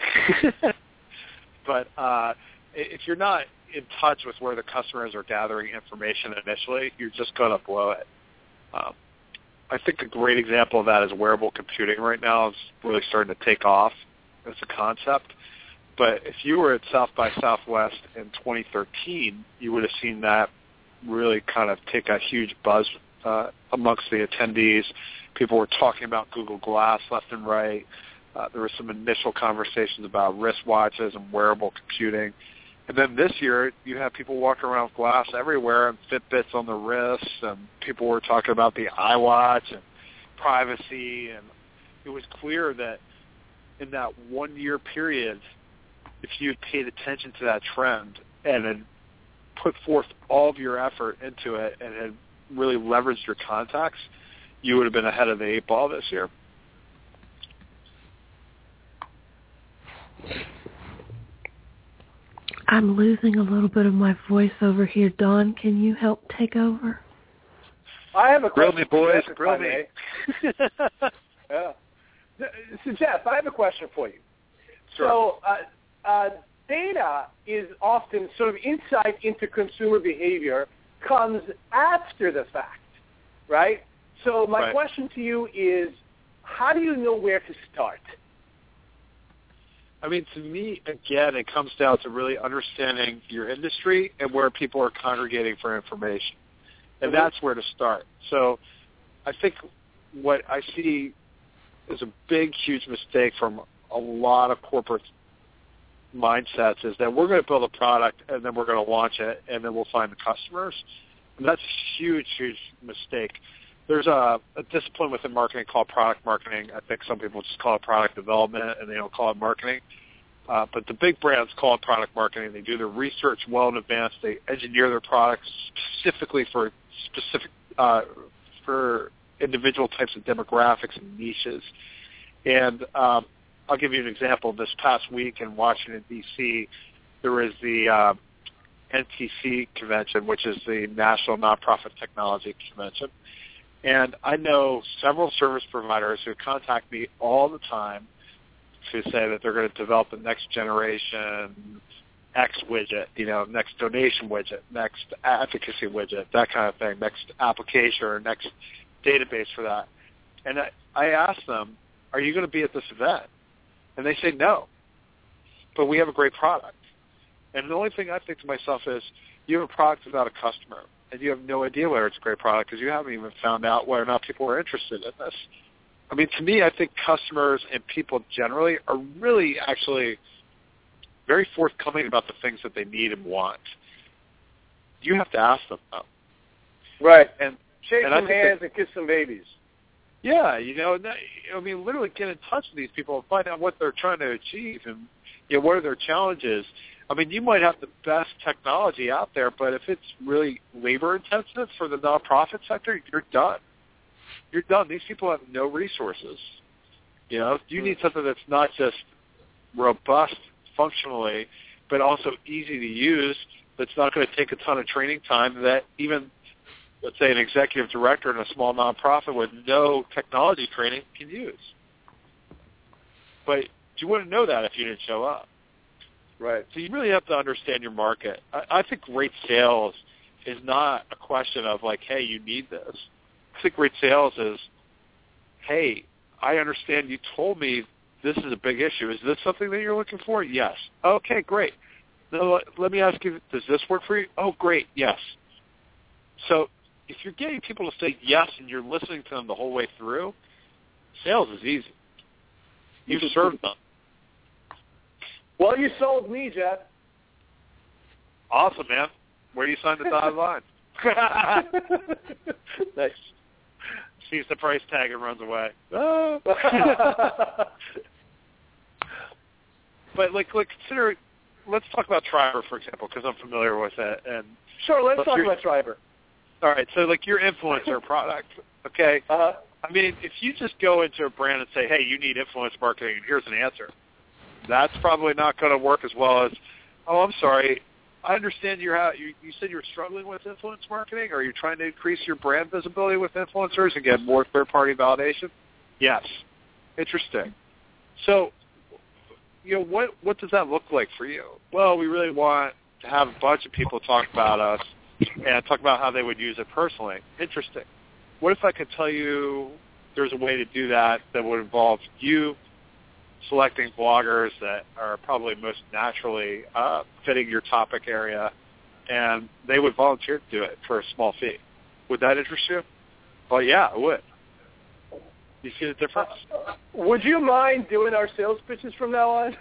But if you're not in touch with where the customers are gathering information initially, you're just going to blow it. I think a great example of that is wearable computing right now. It's really starting to take off as a concept. But if you were at South by Southwest in 2013, you would have seen that really kind of take a huge buzz amongst the attendees. People were talking about Google Glass left and right. There were some initial conversations about wristwatches and wearable computing. And then this year, you have people walking around with Glass everywhere and Fitbits on the wrists, and people were talking about the iWatch and privacy. And it was clear that in that 1 year period, if you had paid attention to that trend and had put forth all of your effort into it and had really leveraged your contacts, you would have been ahead of the 8 ball this year. I'm losing a little bit of my voice over here. Don, can you help take over? I have a question. Grill me, boys. Grill me. Yeah. So, Jeff, I have a question for you. Sure. So, data is often sort of insight into consumer behavior comes after the fact, right? So my question to you is, how do you know where to start? I mean, to me, again, it comes down to really understanding your industry and where people are congregating for information. And that's where to start. So I think what I see is a big, huge mistake from a lot of corporate mindsets is that we're going to build a product and then we're going to launch it and then we'll find the customers. And that's a huge, huge mistake. There's a discipline within marketing called product marketing. I think some people just call it product development and they don't call it marketing. But the big brands call it product marketing. They do their research well in advance. They engineer their products specifically for individual types of demographics and niches. And I'll give you an example. This past week in Washington, D.C., there was the NTC convention, which is the National Nonprofit Technology Convention. And I know several service providers who contact me all the time to say that they're going to develop the next generation X widget, next donation widget, next advocacy widget, that kind of thing, next application or next database for that. And I ask them, are you going to be at this event? And they say no, but we have a great product. And the only thing I think to myself is, you have a product without a customer, and you have no idea whether it's a great product because you haven't even found out whether or not people are interested in this. I mean, to me, I think customers and people generally are really actually very forthcoming about the things that they need and want. You have to ask them, though. Right. And shake some hands and kiss some babies. Yeah, I mean, literally get in touch with these people and find out what they're trying to achieve and what are their challenges. I mean, you might have the best technology out there, but if it's really labor-intensive for the nonprofit sector, you're done. You're done. These people have no resources. You need something that's not just robust functionally, but also easy to use, that's not going to take a ton of training time, that even, let's say, an executive director in a small nonprofit with no technology training can use. But you wouldn't know that if you didn't show up. Right. So you really have to understand your market. I think great sales is not a question of like, hey, you need this. I think great sales is, hey, I understand you told me this is a big issue. Is this something that you're looking for? Yes. Okay, great. Now, let me ask you, does this work for you? Oh, great, yes. So if you're getting people to say yes and you're listening to them the whole way through, sales is easy. You've served them. Well, you sold me, Jeff. Awesome, man. Where do you sign the dotted line? Nice. Sees the price tag and runs away. But consider. Let's talk about Triber, for example, because I'm familiar with it. And sure, let's talk about Triber. All right, so your influencer product, okay? I mean, if you just go into a brand and say, hey, you need influence marketing, and here's an answer, that's probably not going to work as well as, oh, I'm sorry, I understand you said you're struggling with influence marketing. Are you trying to increase your brand visibility with influencers and get more third-party validation? Yes. Interesting. So, what does that look like for you? Well, we really want to have a bunch of people talk about us and talk about how they would use it personally. Interesting. What if I could tell you there's a way to do that would involve you selecting bloggers that are probably most naturally fitting your topic area, and they would volunteer to do it for a small fee. Would that interest you? Well, yeah, it would. You see the difference? Would you mind doing our sales pitches from now on?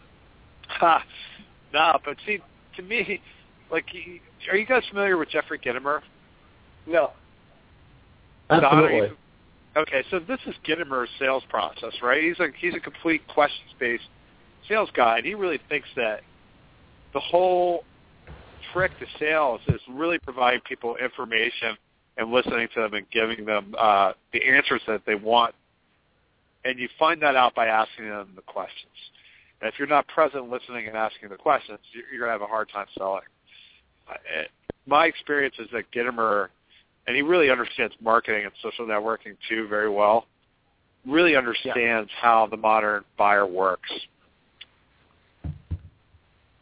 No, but see, to me, are you guys familiar with Jeffrey Gitomer? No. Absolutely. Okay, so this is Gitomer's sales process, right? He's a complete questions-based sales guy, and he really thinks that the whole trick to sales is really providing people information and listening to them and giving them the answers that they want. And you find that out by asking them the questions. And if you're not present listening and asking the questions, you're going to have a hard time selling. My experience is that Gitomer, and he really understands marketing and social networking too very well, really understands how the modern buyer works.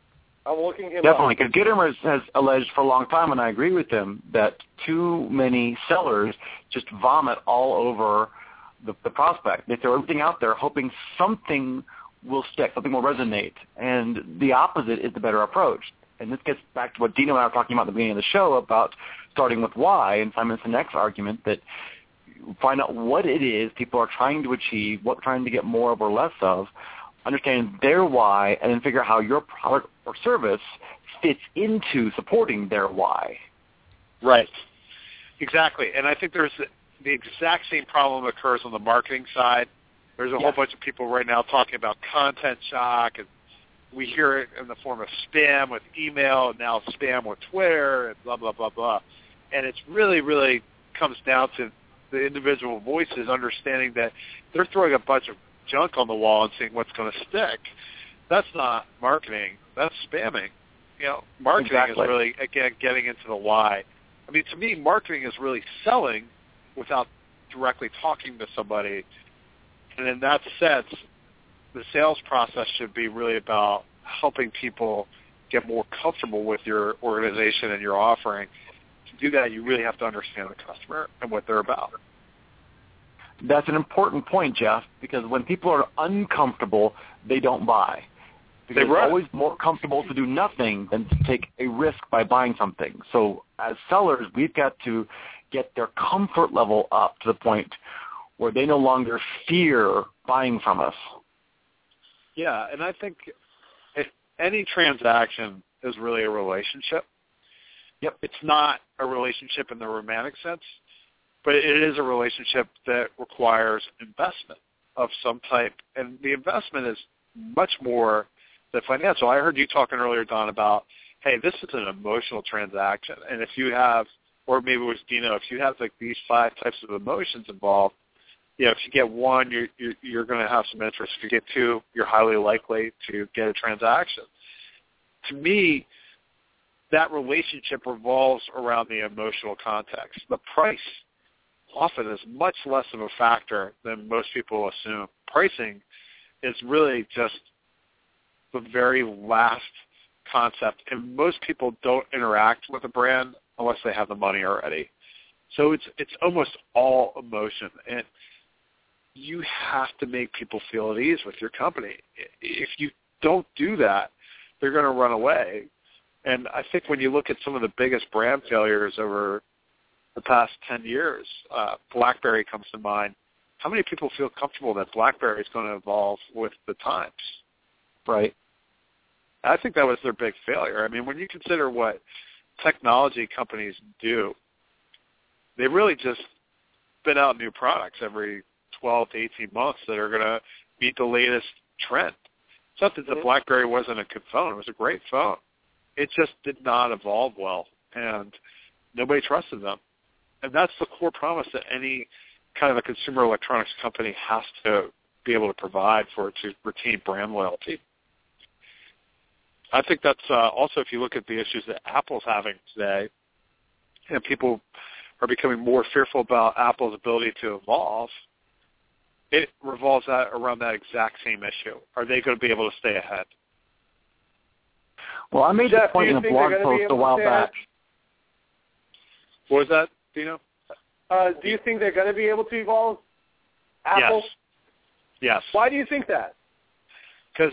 I'm looking him Definitely, up. because Gittimer has alleged for a long time, and I agree with him, that too many sellers just vomit all over the prospect. They throw everything out there hoping something will stick, something will resonate, and the opposite is the better approach. And this gets back to what Dino and I were talking about at the beginning of the show about starting with why, and Simon Sinek's argument that find out what it is people are trying to achieve, what they're trying to get more of or less of, understand their why, and then figure out how your product or service fits into supporting their why. Right. Exactly. And I think there's the exact same problem occurs on the marketing side. There's a whole bunch of people right now talking about content shock, and we hear it in the form of spam with email and now spam with Twitter and blah, blah, blah, blah. And it's really, really comes down to the individual voices understanding that they're throwing a bunch of junk on the wall and seeing what's going to stick. That's not marketing. That's spamming. Marketing is really, again, getting into the why. I mean, to me, marketing is really selling without directly talking to somebody. And in that sense, the sales process should be really about helping people get more comfortable with your organization and your offering. To do that, you really have to understand the customer and what they're about. That's an important point, Jeff, because when people are uncomfortable, they don't buy. Because it's always more comfortable to do nothing than to take a risk by buying something. So as sellers, we've got to get their comfort level up to the point where they no longer fear buying from us. Yeah, and I think if any transaction is really a relationship. Yep. It's not a relationship in the romantic sense, but it is a relationship that requires investment of some type. And the investment is much more than financial. I heard you talking earlier, Don, about, hey, this is an emotional transaction. And if you have, or maybe it was Dino, if you have like these 5 types of emotions involved, if you get 1, you're going to have some interest. If you get 2, you're highly likely to get a transaction. To me, that relationship revolves around the emotional context. The price often is much less of a factor than most people assume. Pricing is really just the very last concept, and most people don't interact with a brand unless they have the money already. So it's almost all emotion, and you have to make people feel at ease with your company. If you don't do that, they're going to run away. And I think when you look at some of the biggest brand failures over the past 10 years, BlackBerry comes to mind. How many people feel comfortable that BlackBerry is going to evolve with the times? Right. I think that was their big failure. I mean, when you consider what technology companies do, they really just spin out new products every 12 to 18 months that are going to meet the latest trend. It's not that the BlackBerry wasn't a good phone. It was a great phone. It just did not evolve well, and nobody trusted them. And that's the core promise that any kind of a consumer electronics company has to be able to provide for it to retain brand loyalty. I think that's also, if you look at the issues that Apple's having today, and people are becoming more fearful about Apple's ability to evolve, it revolves around that exact same issue. Are they going to be able to stay ahead? Well, I made that point in a blog post a while back. What was that, Dino? Do you think they're going to be able to evolve? Apple? Yes. Why do you think that? Because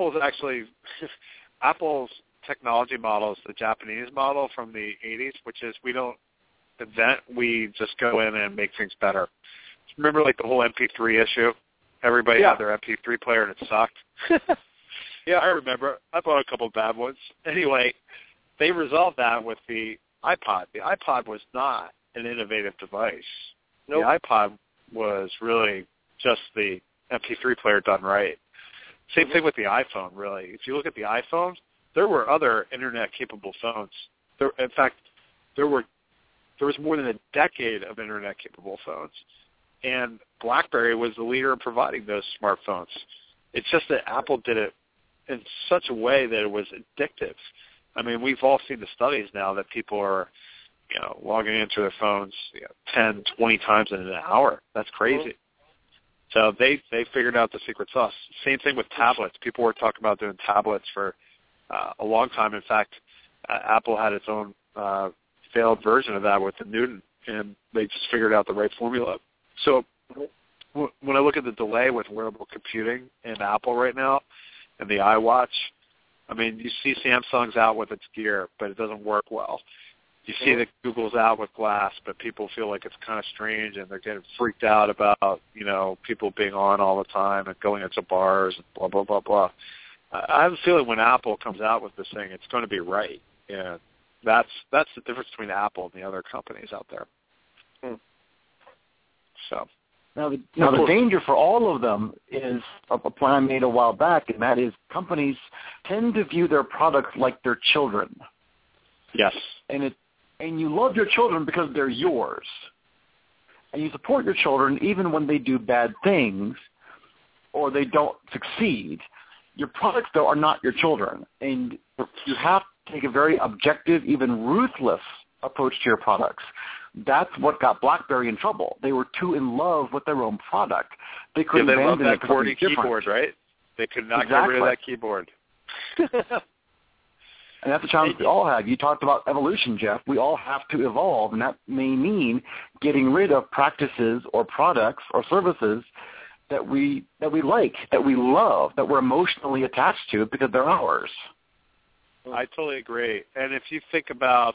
Apple's technology model is the Japanese model from the 80s, which is we don't invent, we just go in and make things better. Remember like the whole MP3 issue? Everybody had their MP3 player and it sucked. Yeah, I remember. I bought a couple of bad ones. Anyway, they resolved that with the iPod. The iPod was not an innovative device. Nope. The iPod was really just the MP3 player done right. Same thing with the iPhone, really. If you look at the iPhone, there were other Internet-capable phones. In fact, there was more than a decade of Internet-capable phones. And BlackBerry was the leader in providing those smartphones. It's just that Apple did it in such a way that it was addictive. I mean, we've all seen the studies now that people are, logging into their phones 10, 20 times in an hour. That's crazy. So they figured out the secret sauce. Same thing with tablets. People were talking about doing tablets for a long time. In fact, Apple had its own failed version of that with the Newton, and they just figured out the right formula. So when I look at the delay with wearable computing in Apple right now and the iWatch, I mean, you see Samsung's out with its Gear, but it doesn't work well. You see that Google's out with Glass, but people feel like it's kind of strange, and they're getting freaked out about, people being on all the time and going into bars and blah, blah, blah, blah. I have a feeling when Apple comes out with this thing, it's going to be right. And that's the difference between Apple and the other companies out there. So Now the danger for all of them is a point I made a while back, and that is companies tend to view their products like their children. Yes. And you love your children because they're yours. And you support your children even when they do bad things or they don't succeed. Your products, though, are not your children. And you have to take a very objective, even ruthless approach to your products. That's what got BlackBerry in trouble. They were too in love with their own product. They couldn't abandon that QWERTY keyboard, right? They could not get rid of that keyboard. And that's a challenge we all have. You talked about evolution, Jeff. We all have to evolve, and that may mean getting rid of practices or products or services that we like, that we love, that we're emotionally attached to because they're ours. I totally agree. And if you think about,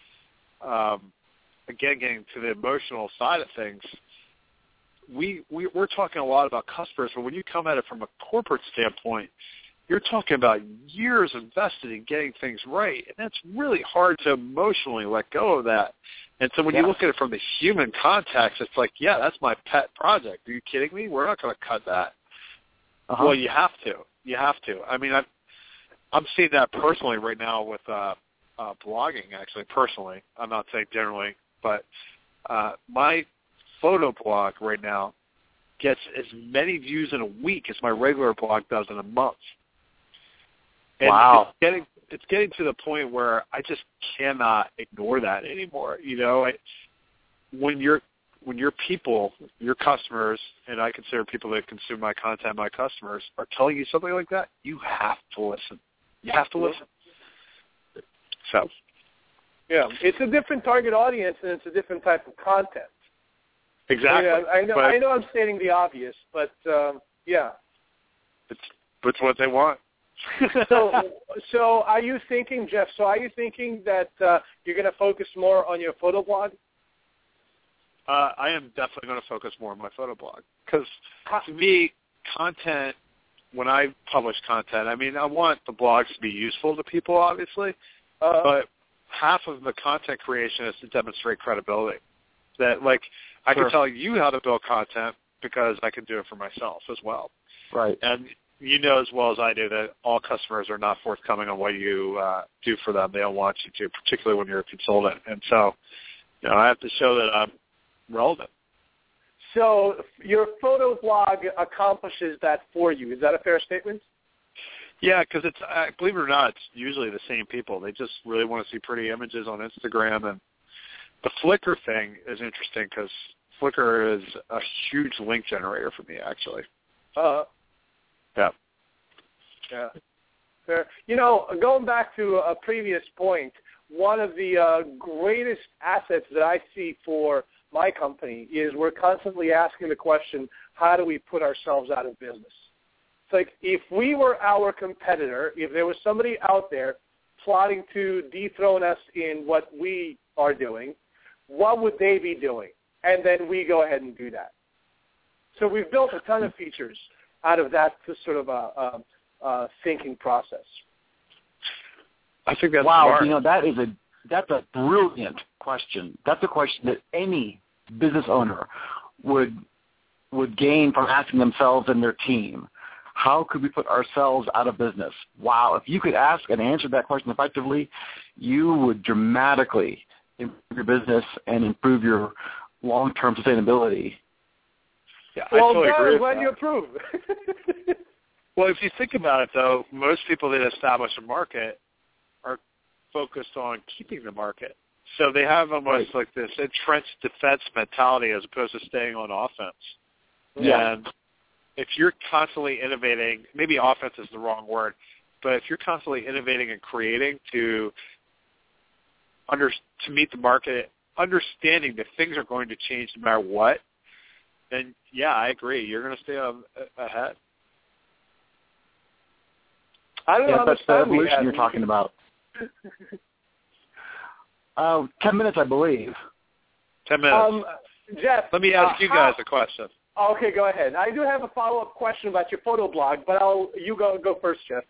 again, getting to the emotional side of things, we're talking a lot about customers, but when you come at it from a corporate standpoint, you're talking about years invested in getting things right, and that's really hard to emotionally let go of that. And so when you look at it from the human context, it's like, yeah, that's my pet project. Are you kidding me? We're not going to cut that. Well, you have to. You have to. I mean, I'm seeing that personally right now with blogging, actually, personally. I'm not saying generally, but my photo blog right now gets as many views in a week as my regular blog does in a month. And wow. It's getting to the point where I just cannot ignore that anymore. When your people, your customers, and I consider people that consume my content my customers, are telling you something like that, you have to listen. You have to listen. So, yeah, it's a different target audience and it's a different type of content. Exactly. I know I'm stating the obvious, but yeah. It's what they want. So are you thinking, Jeff, that you're going to focus more on your photo blog? I am definitely going to focus more on my photo blog because to me, content, when I publish content, I mean, I want the blogs to be useful to people, obviously, but half of the content creation is to demonstrate credibility. That, like, I can tell you how to build content because I can do it for myself as well. Right. And you know as well as I do that all customers are not forthcoming on what you do for them. They don't want you to, particularly when you're a consultant. And so, I have to show that I'm relevant. So your photo blog accomplishes that for you. Is that a fair statement? Yeah, because it's believe it or not, it's usually the same people. They just really want to see pretty images on Instagram. And the Flickr thing is interesting because Flickr is a huge link generator for me, actually. Yeah. Yeah. Fair. Going back to a previous point, one of the greatest assets that I see for my company is we're constantly asking the question, how do we put ourselves out of business? It's like if we were our competitor, if there was somebody out there plotting to dethrone us in what we are doing, what would they be doing? And then we go ahead and do that. So we've built a ton of features out of that sort of thinking process. I think that's wow. smart. That's a brilliant question. That's a question that any business owner would gain from asking themselves and their team. How could we put ourselves out of business? Wow. If you could ask and answer that question effectively, you would dramatically improve your business and improve your long-term sustainability. Yeah, well, I totally agree with when that. you approve. Well, if you think about it, though, most people that establish a market are focused on keeping the market. So they have almost like this entrenched defense mentality as opposed to staying on offense. Yeah. And if you're constantly innovating, maybe offense is the wrong word, But if you're constantly innovating and creating to meet the market, understanding that things are going to change no matter what, then, yeah, I agree. You're going to stay ahead. I don't know. That's the evolution you're talking about. 10 minutes, I believe. 10 minutes. Jeff, let me ask you guys a question. Okay, go ahead. I do have a follow-up question about your photo blog, but you go first, Jeff.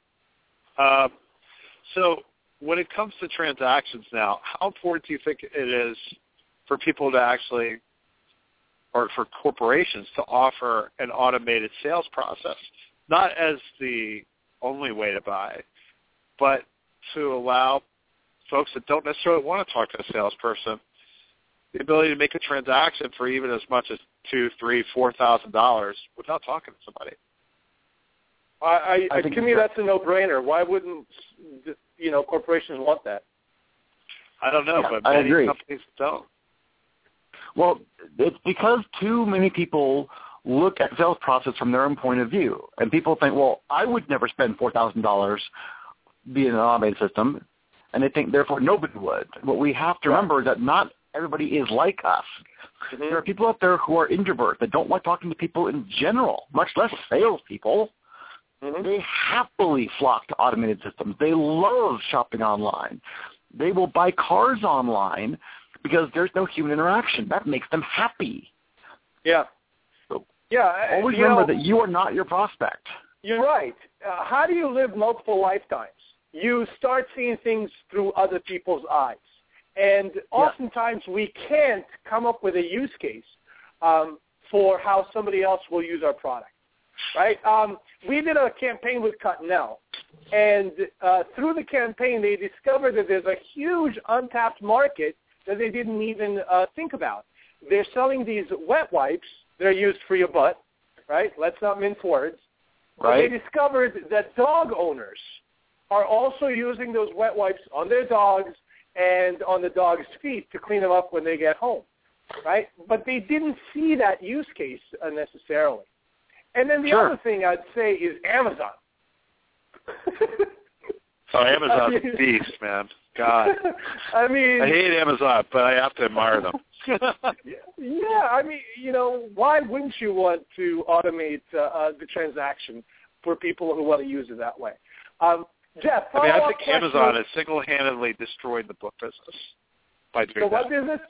So when it comes to transactions now, how important do you think it is for people to actually, or for corporations to offer an automated sales process, not as the only way to buy, but to allow folks that don't necessarily want to talk to a salesperson the ability to make a transaction for even as much as $2,000, $3,000, $4,000 without talking to somebody? To me, that's a no-brainer. Why wouldn't corporations want that? I don't know, but I many agree. companies don't. Well, it's because too many people look at sales process from their own point of view, and people think, well, I would never spend $4,000 being an automated system, and they think therefore nobody would. What we have to remember is that not everybody is like us. Mm-hmm. There are people out there who are introverts that don't like talking to people in general, much less salespeople. Mm-hmm. They happily flock to automated systems. They love shopping online. They will buy cars online because there's no human interaction. That makes them happy. Yeah. So always remember that you are not your prospect. You're right. How do you live multiple lifetimes? You start seeing things through other people's eyes. And oftentimes we can't come up with a use case for how somebody else will use our product, right? We did a campaign with Cottonelle, and through the campaign they discovered that there's a huge untapped market that they didn't even think about. They're selling these wet wipes. They're used for your butt, right? Let's not mince words. Right. But they discovered that dog owners are also using those wet wipes on their dogs and on the dog's feet to clean them up when they get home, right? But they didn't see that use case necessarily. And then the other thing I'd say is Amazon. Amazon's a beast, man. God. I hate Amazon, but I have to admire them. Why wouldn't you want to automate the transaction for people who want to use it that way? Jeff, I think Amazon has single-handedly destroyed the book business by doing that. The what business?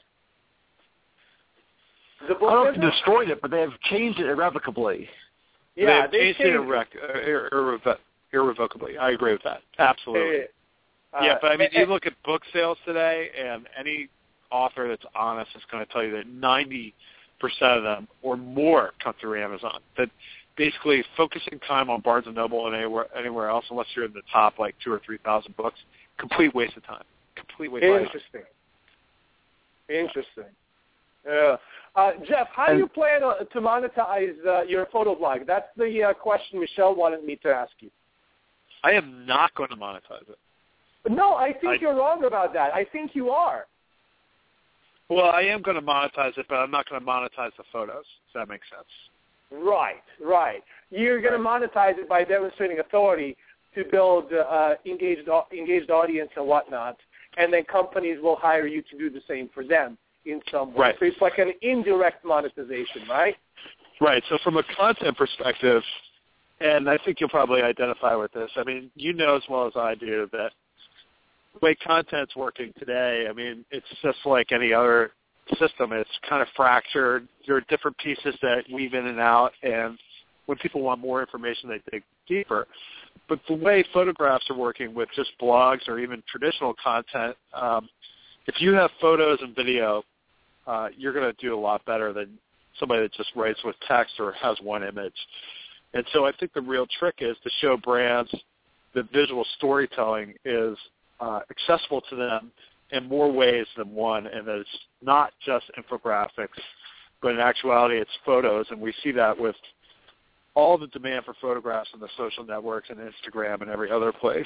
The book I don't know if business? they destroyed it, but they have changed it irrevocably. Yeah, they changed it irrevocably. I agree with that. Absolutely. But you look at book sales today, and any author that's honest is going to tell you that 90% of them or more come through Amazon. That basically focusing time on Barnes & Noble and anywhere else, unless you're in the top 2,000 or 3,000 books, complete waste of time. Complete waste of time. Interesting. Yeah. Jeff, how do you plan to monetize your photo blog? That's the question Michelle wanted me to ask you. I am not going to monetize it. No, I think you're wrong about that. I think you are. Well, I am going to monetize it, but I'm not going to monetize the photos. Does that make sense? Right. You're going to monetize it by demonstrating authority to build engaged audience and whatnot, and then companies will hire you to do the same for them in some way. Right. So it's like an indirect monetization, right? Right. So from a content perspective, and I think you'll probably identify with this, you know as well as I do that the way content's working today, it's just like any other system. It's kind of fractured. There are different pieces that weave in and out, and when people want more information, they dig deeper. But the way photographs are working with just blogs or even traditional content, if you have photos and video, you're going to do a lot better than somebody that just writes with text or has one image. And so I think the real trick is to show brands that visual storytelling is accessible to them in more ways than one, and that it's not just infographics, but in actuality it's photos, and we see that with all the demand for photographs on the social networks and Instagram and every other place.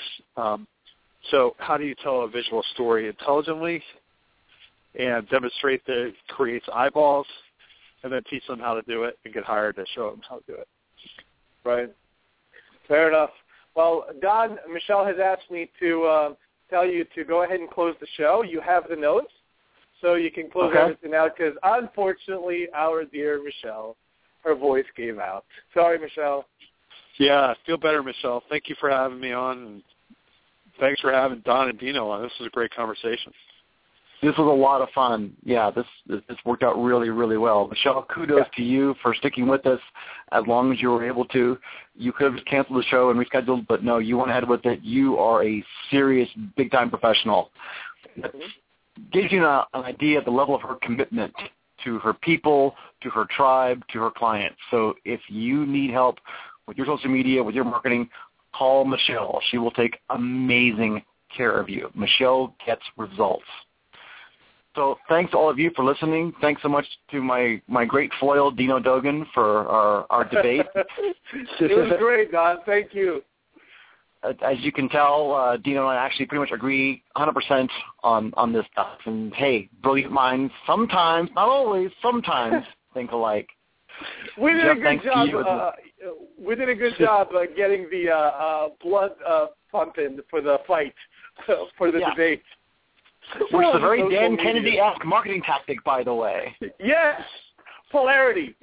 So how do you tell a visual story intelligently and demonstrate that it creates eyeballs, and then teach them how to do it and get hired to show them how to do it? Right. Fair enough. Well, Don, Michelle has asked me to tell you to go ahead and close the show. You have the notes, so you can close everything out because, unfortunately, our dear Michelle, her voice gave out. Sorry, Michelle. Yeah, I feel better, Michelle. Thank you for having me on, and thanks for having Don and Dino on. This was a great conversation. This was a lot of fun. Yeah, this worked out really, really well. Michelle, kudos to you for sticking with us as long as you were able to. You could have canceled the show and rescheduled, but no, you went ahead with it. You are a serious, big-time professional. That gives you an idea of the level of her commitment to her people, to her tribe, to her clients. So if you need help with your social media, with your marketing, call Michelle. She will take amazing care of you. Michelle gets results. So thanks to all of you for listening. Thanks so much to my great foil, Dino Dogan, for our debate. It was great, Don. Thank you. As you can tell, Dino and I actually pretty much agree 100% on this stuff. And, hey, brilliant minds sometimes, not always, sometimes think alike. We did a good job. We did a good job getting the blood pumping for the fight, for the debate. Which is a very Dan Kennedy-esque marketing tactic, by the way. Yes, polarity.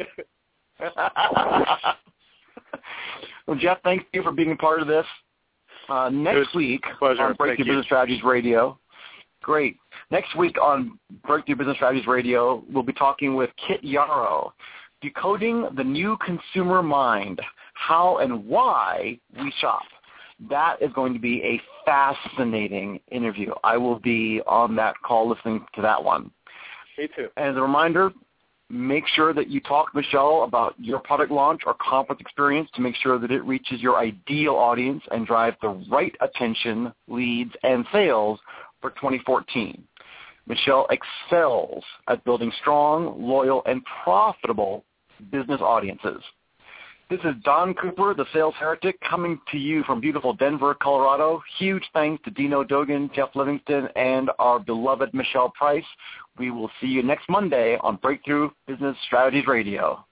Well, Jeff, thank you for being a part of this. Next week on Breakthrough Business Strategies Radio. Great. Next week on Breakthrough Business Strategies Radio, we'll be talking with Kit Yarrow, Decoding the New Consumer Mind, How and Why We Shop. That is going to be a fascinating interview. I will be on that call listening to that one. Me too. And as a reminder, make sure that you talk to Michelle about your product launch or conference experience to make sure that it reaches your ideal audience and drive the right attention, leads, and sales for 2014. Michelle excels at building strong, loyal, and profitable business audiences. This is Don Cooper, the Sales Heretic, coming to you from beautiful Denver, Colorado. Huge thanks to Dino Dogan, Jeff Livingston, and our beloved Michelle Price. We will see you next Monday on Breakthrough Business Strategies Radio.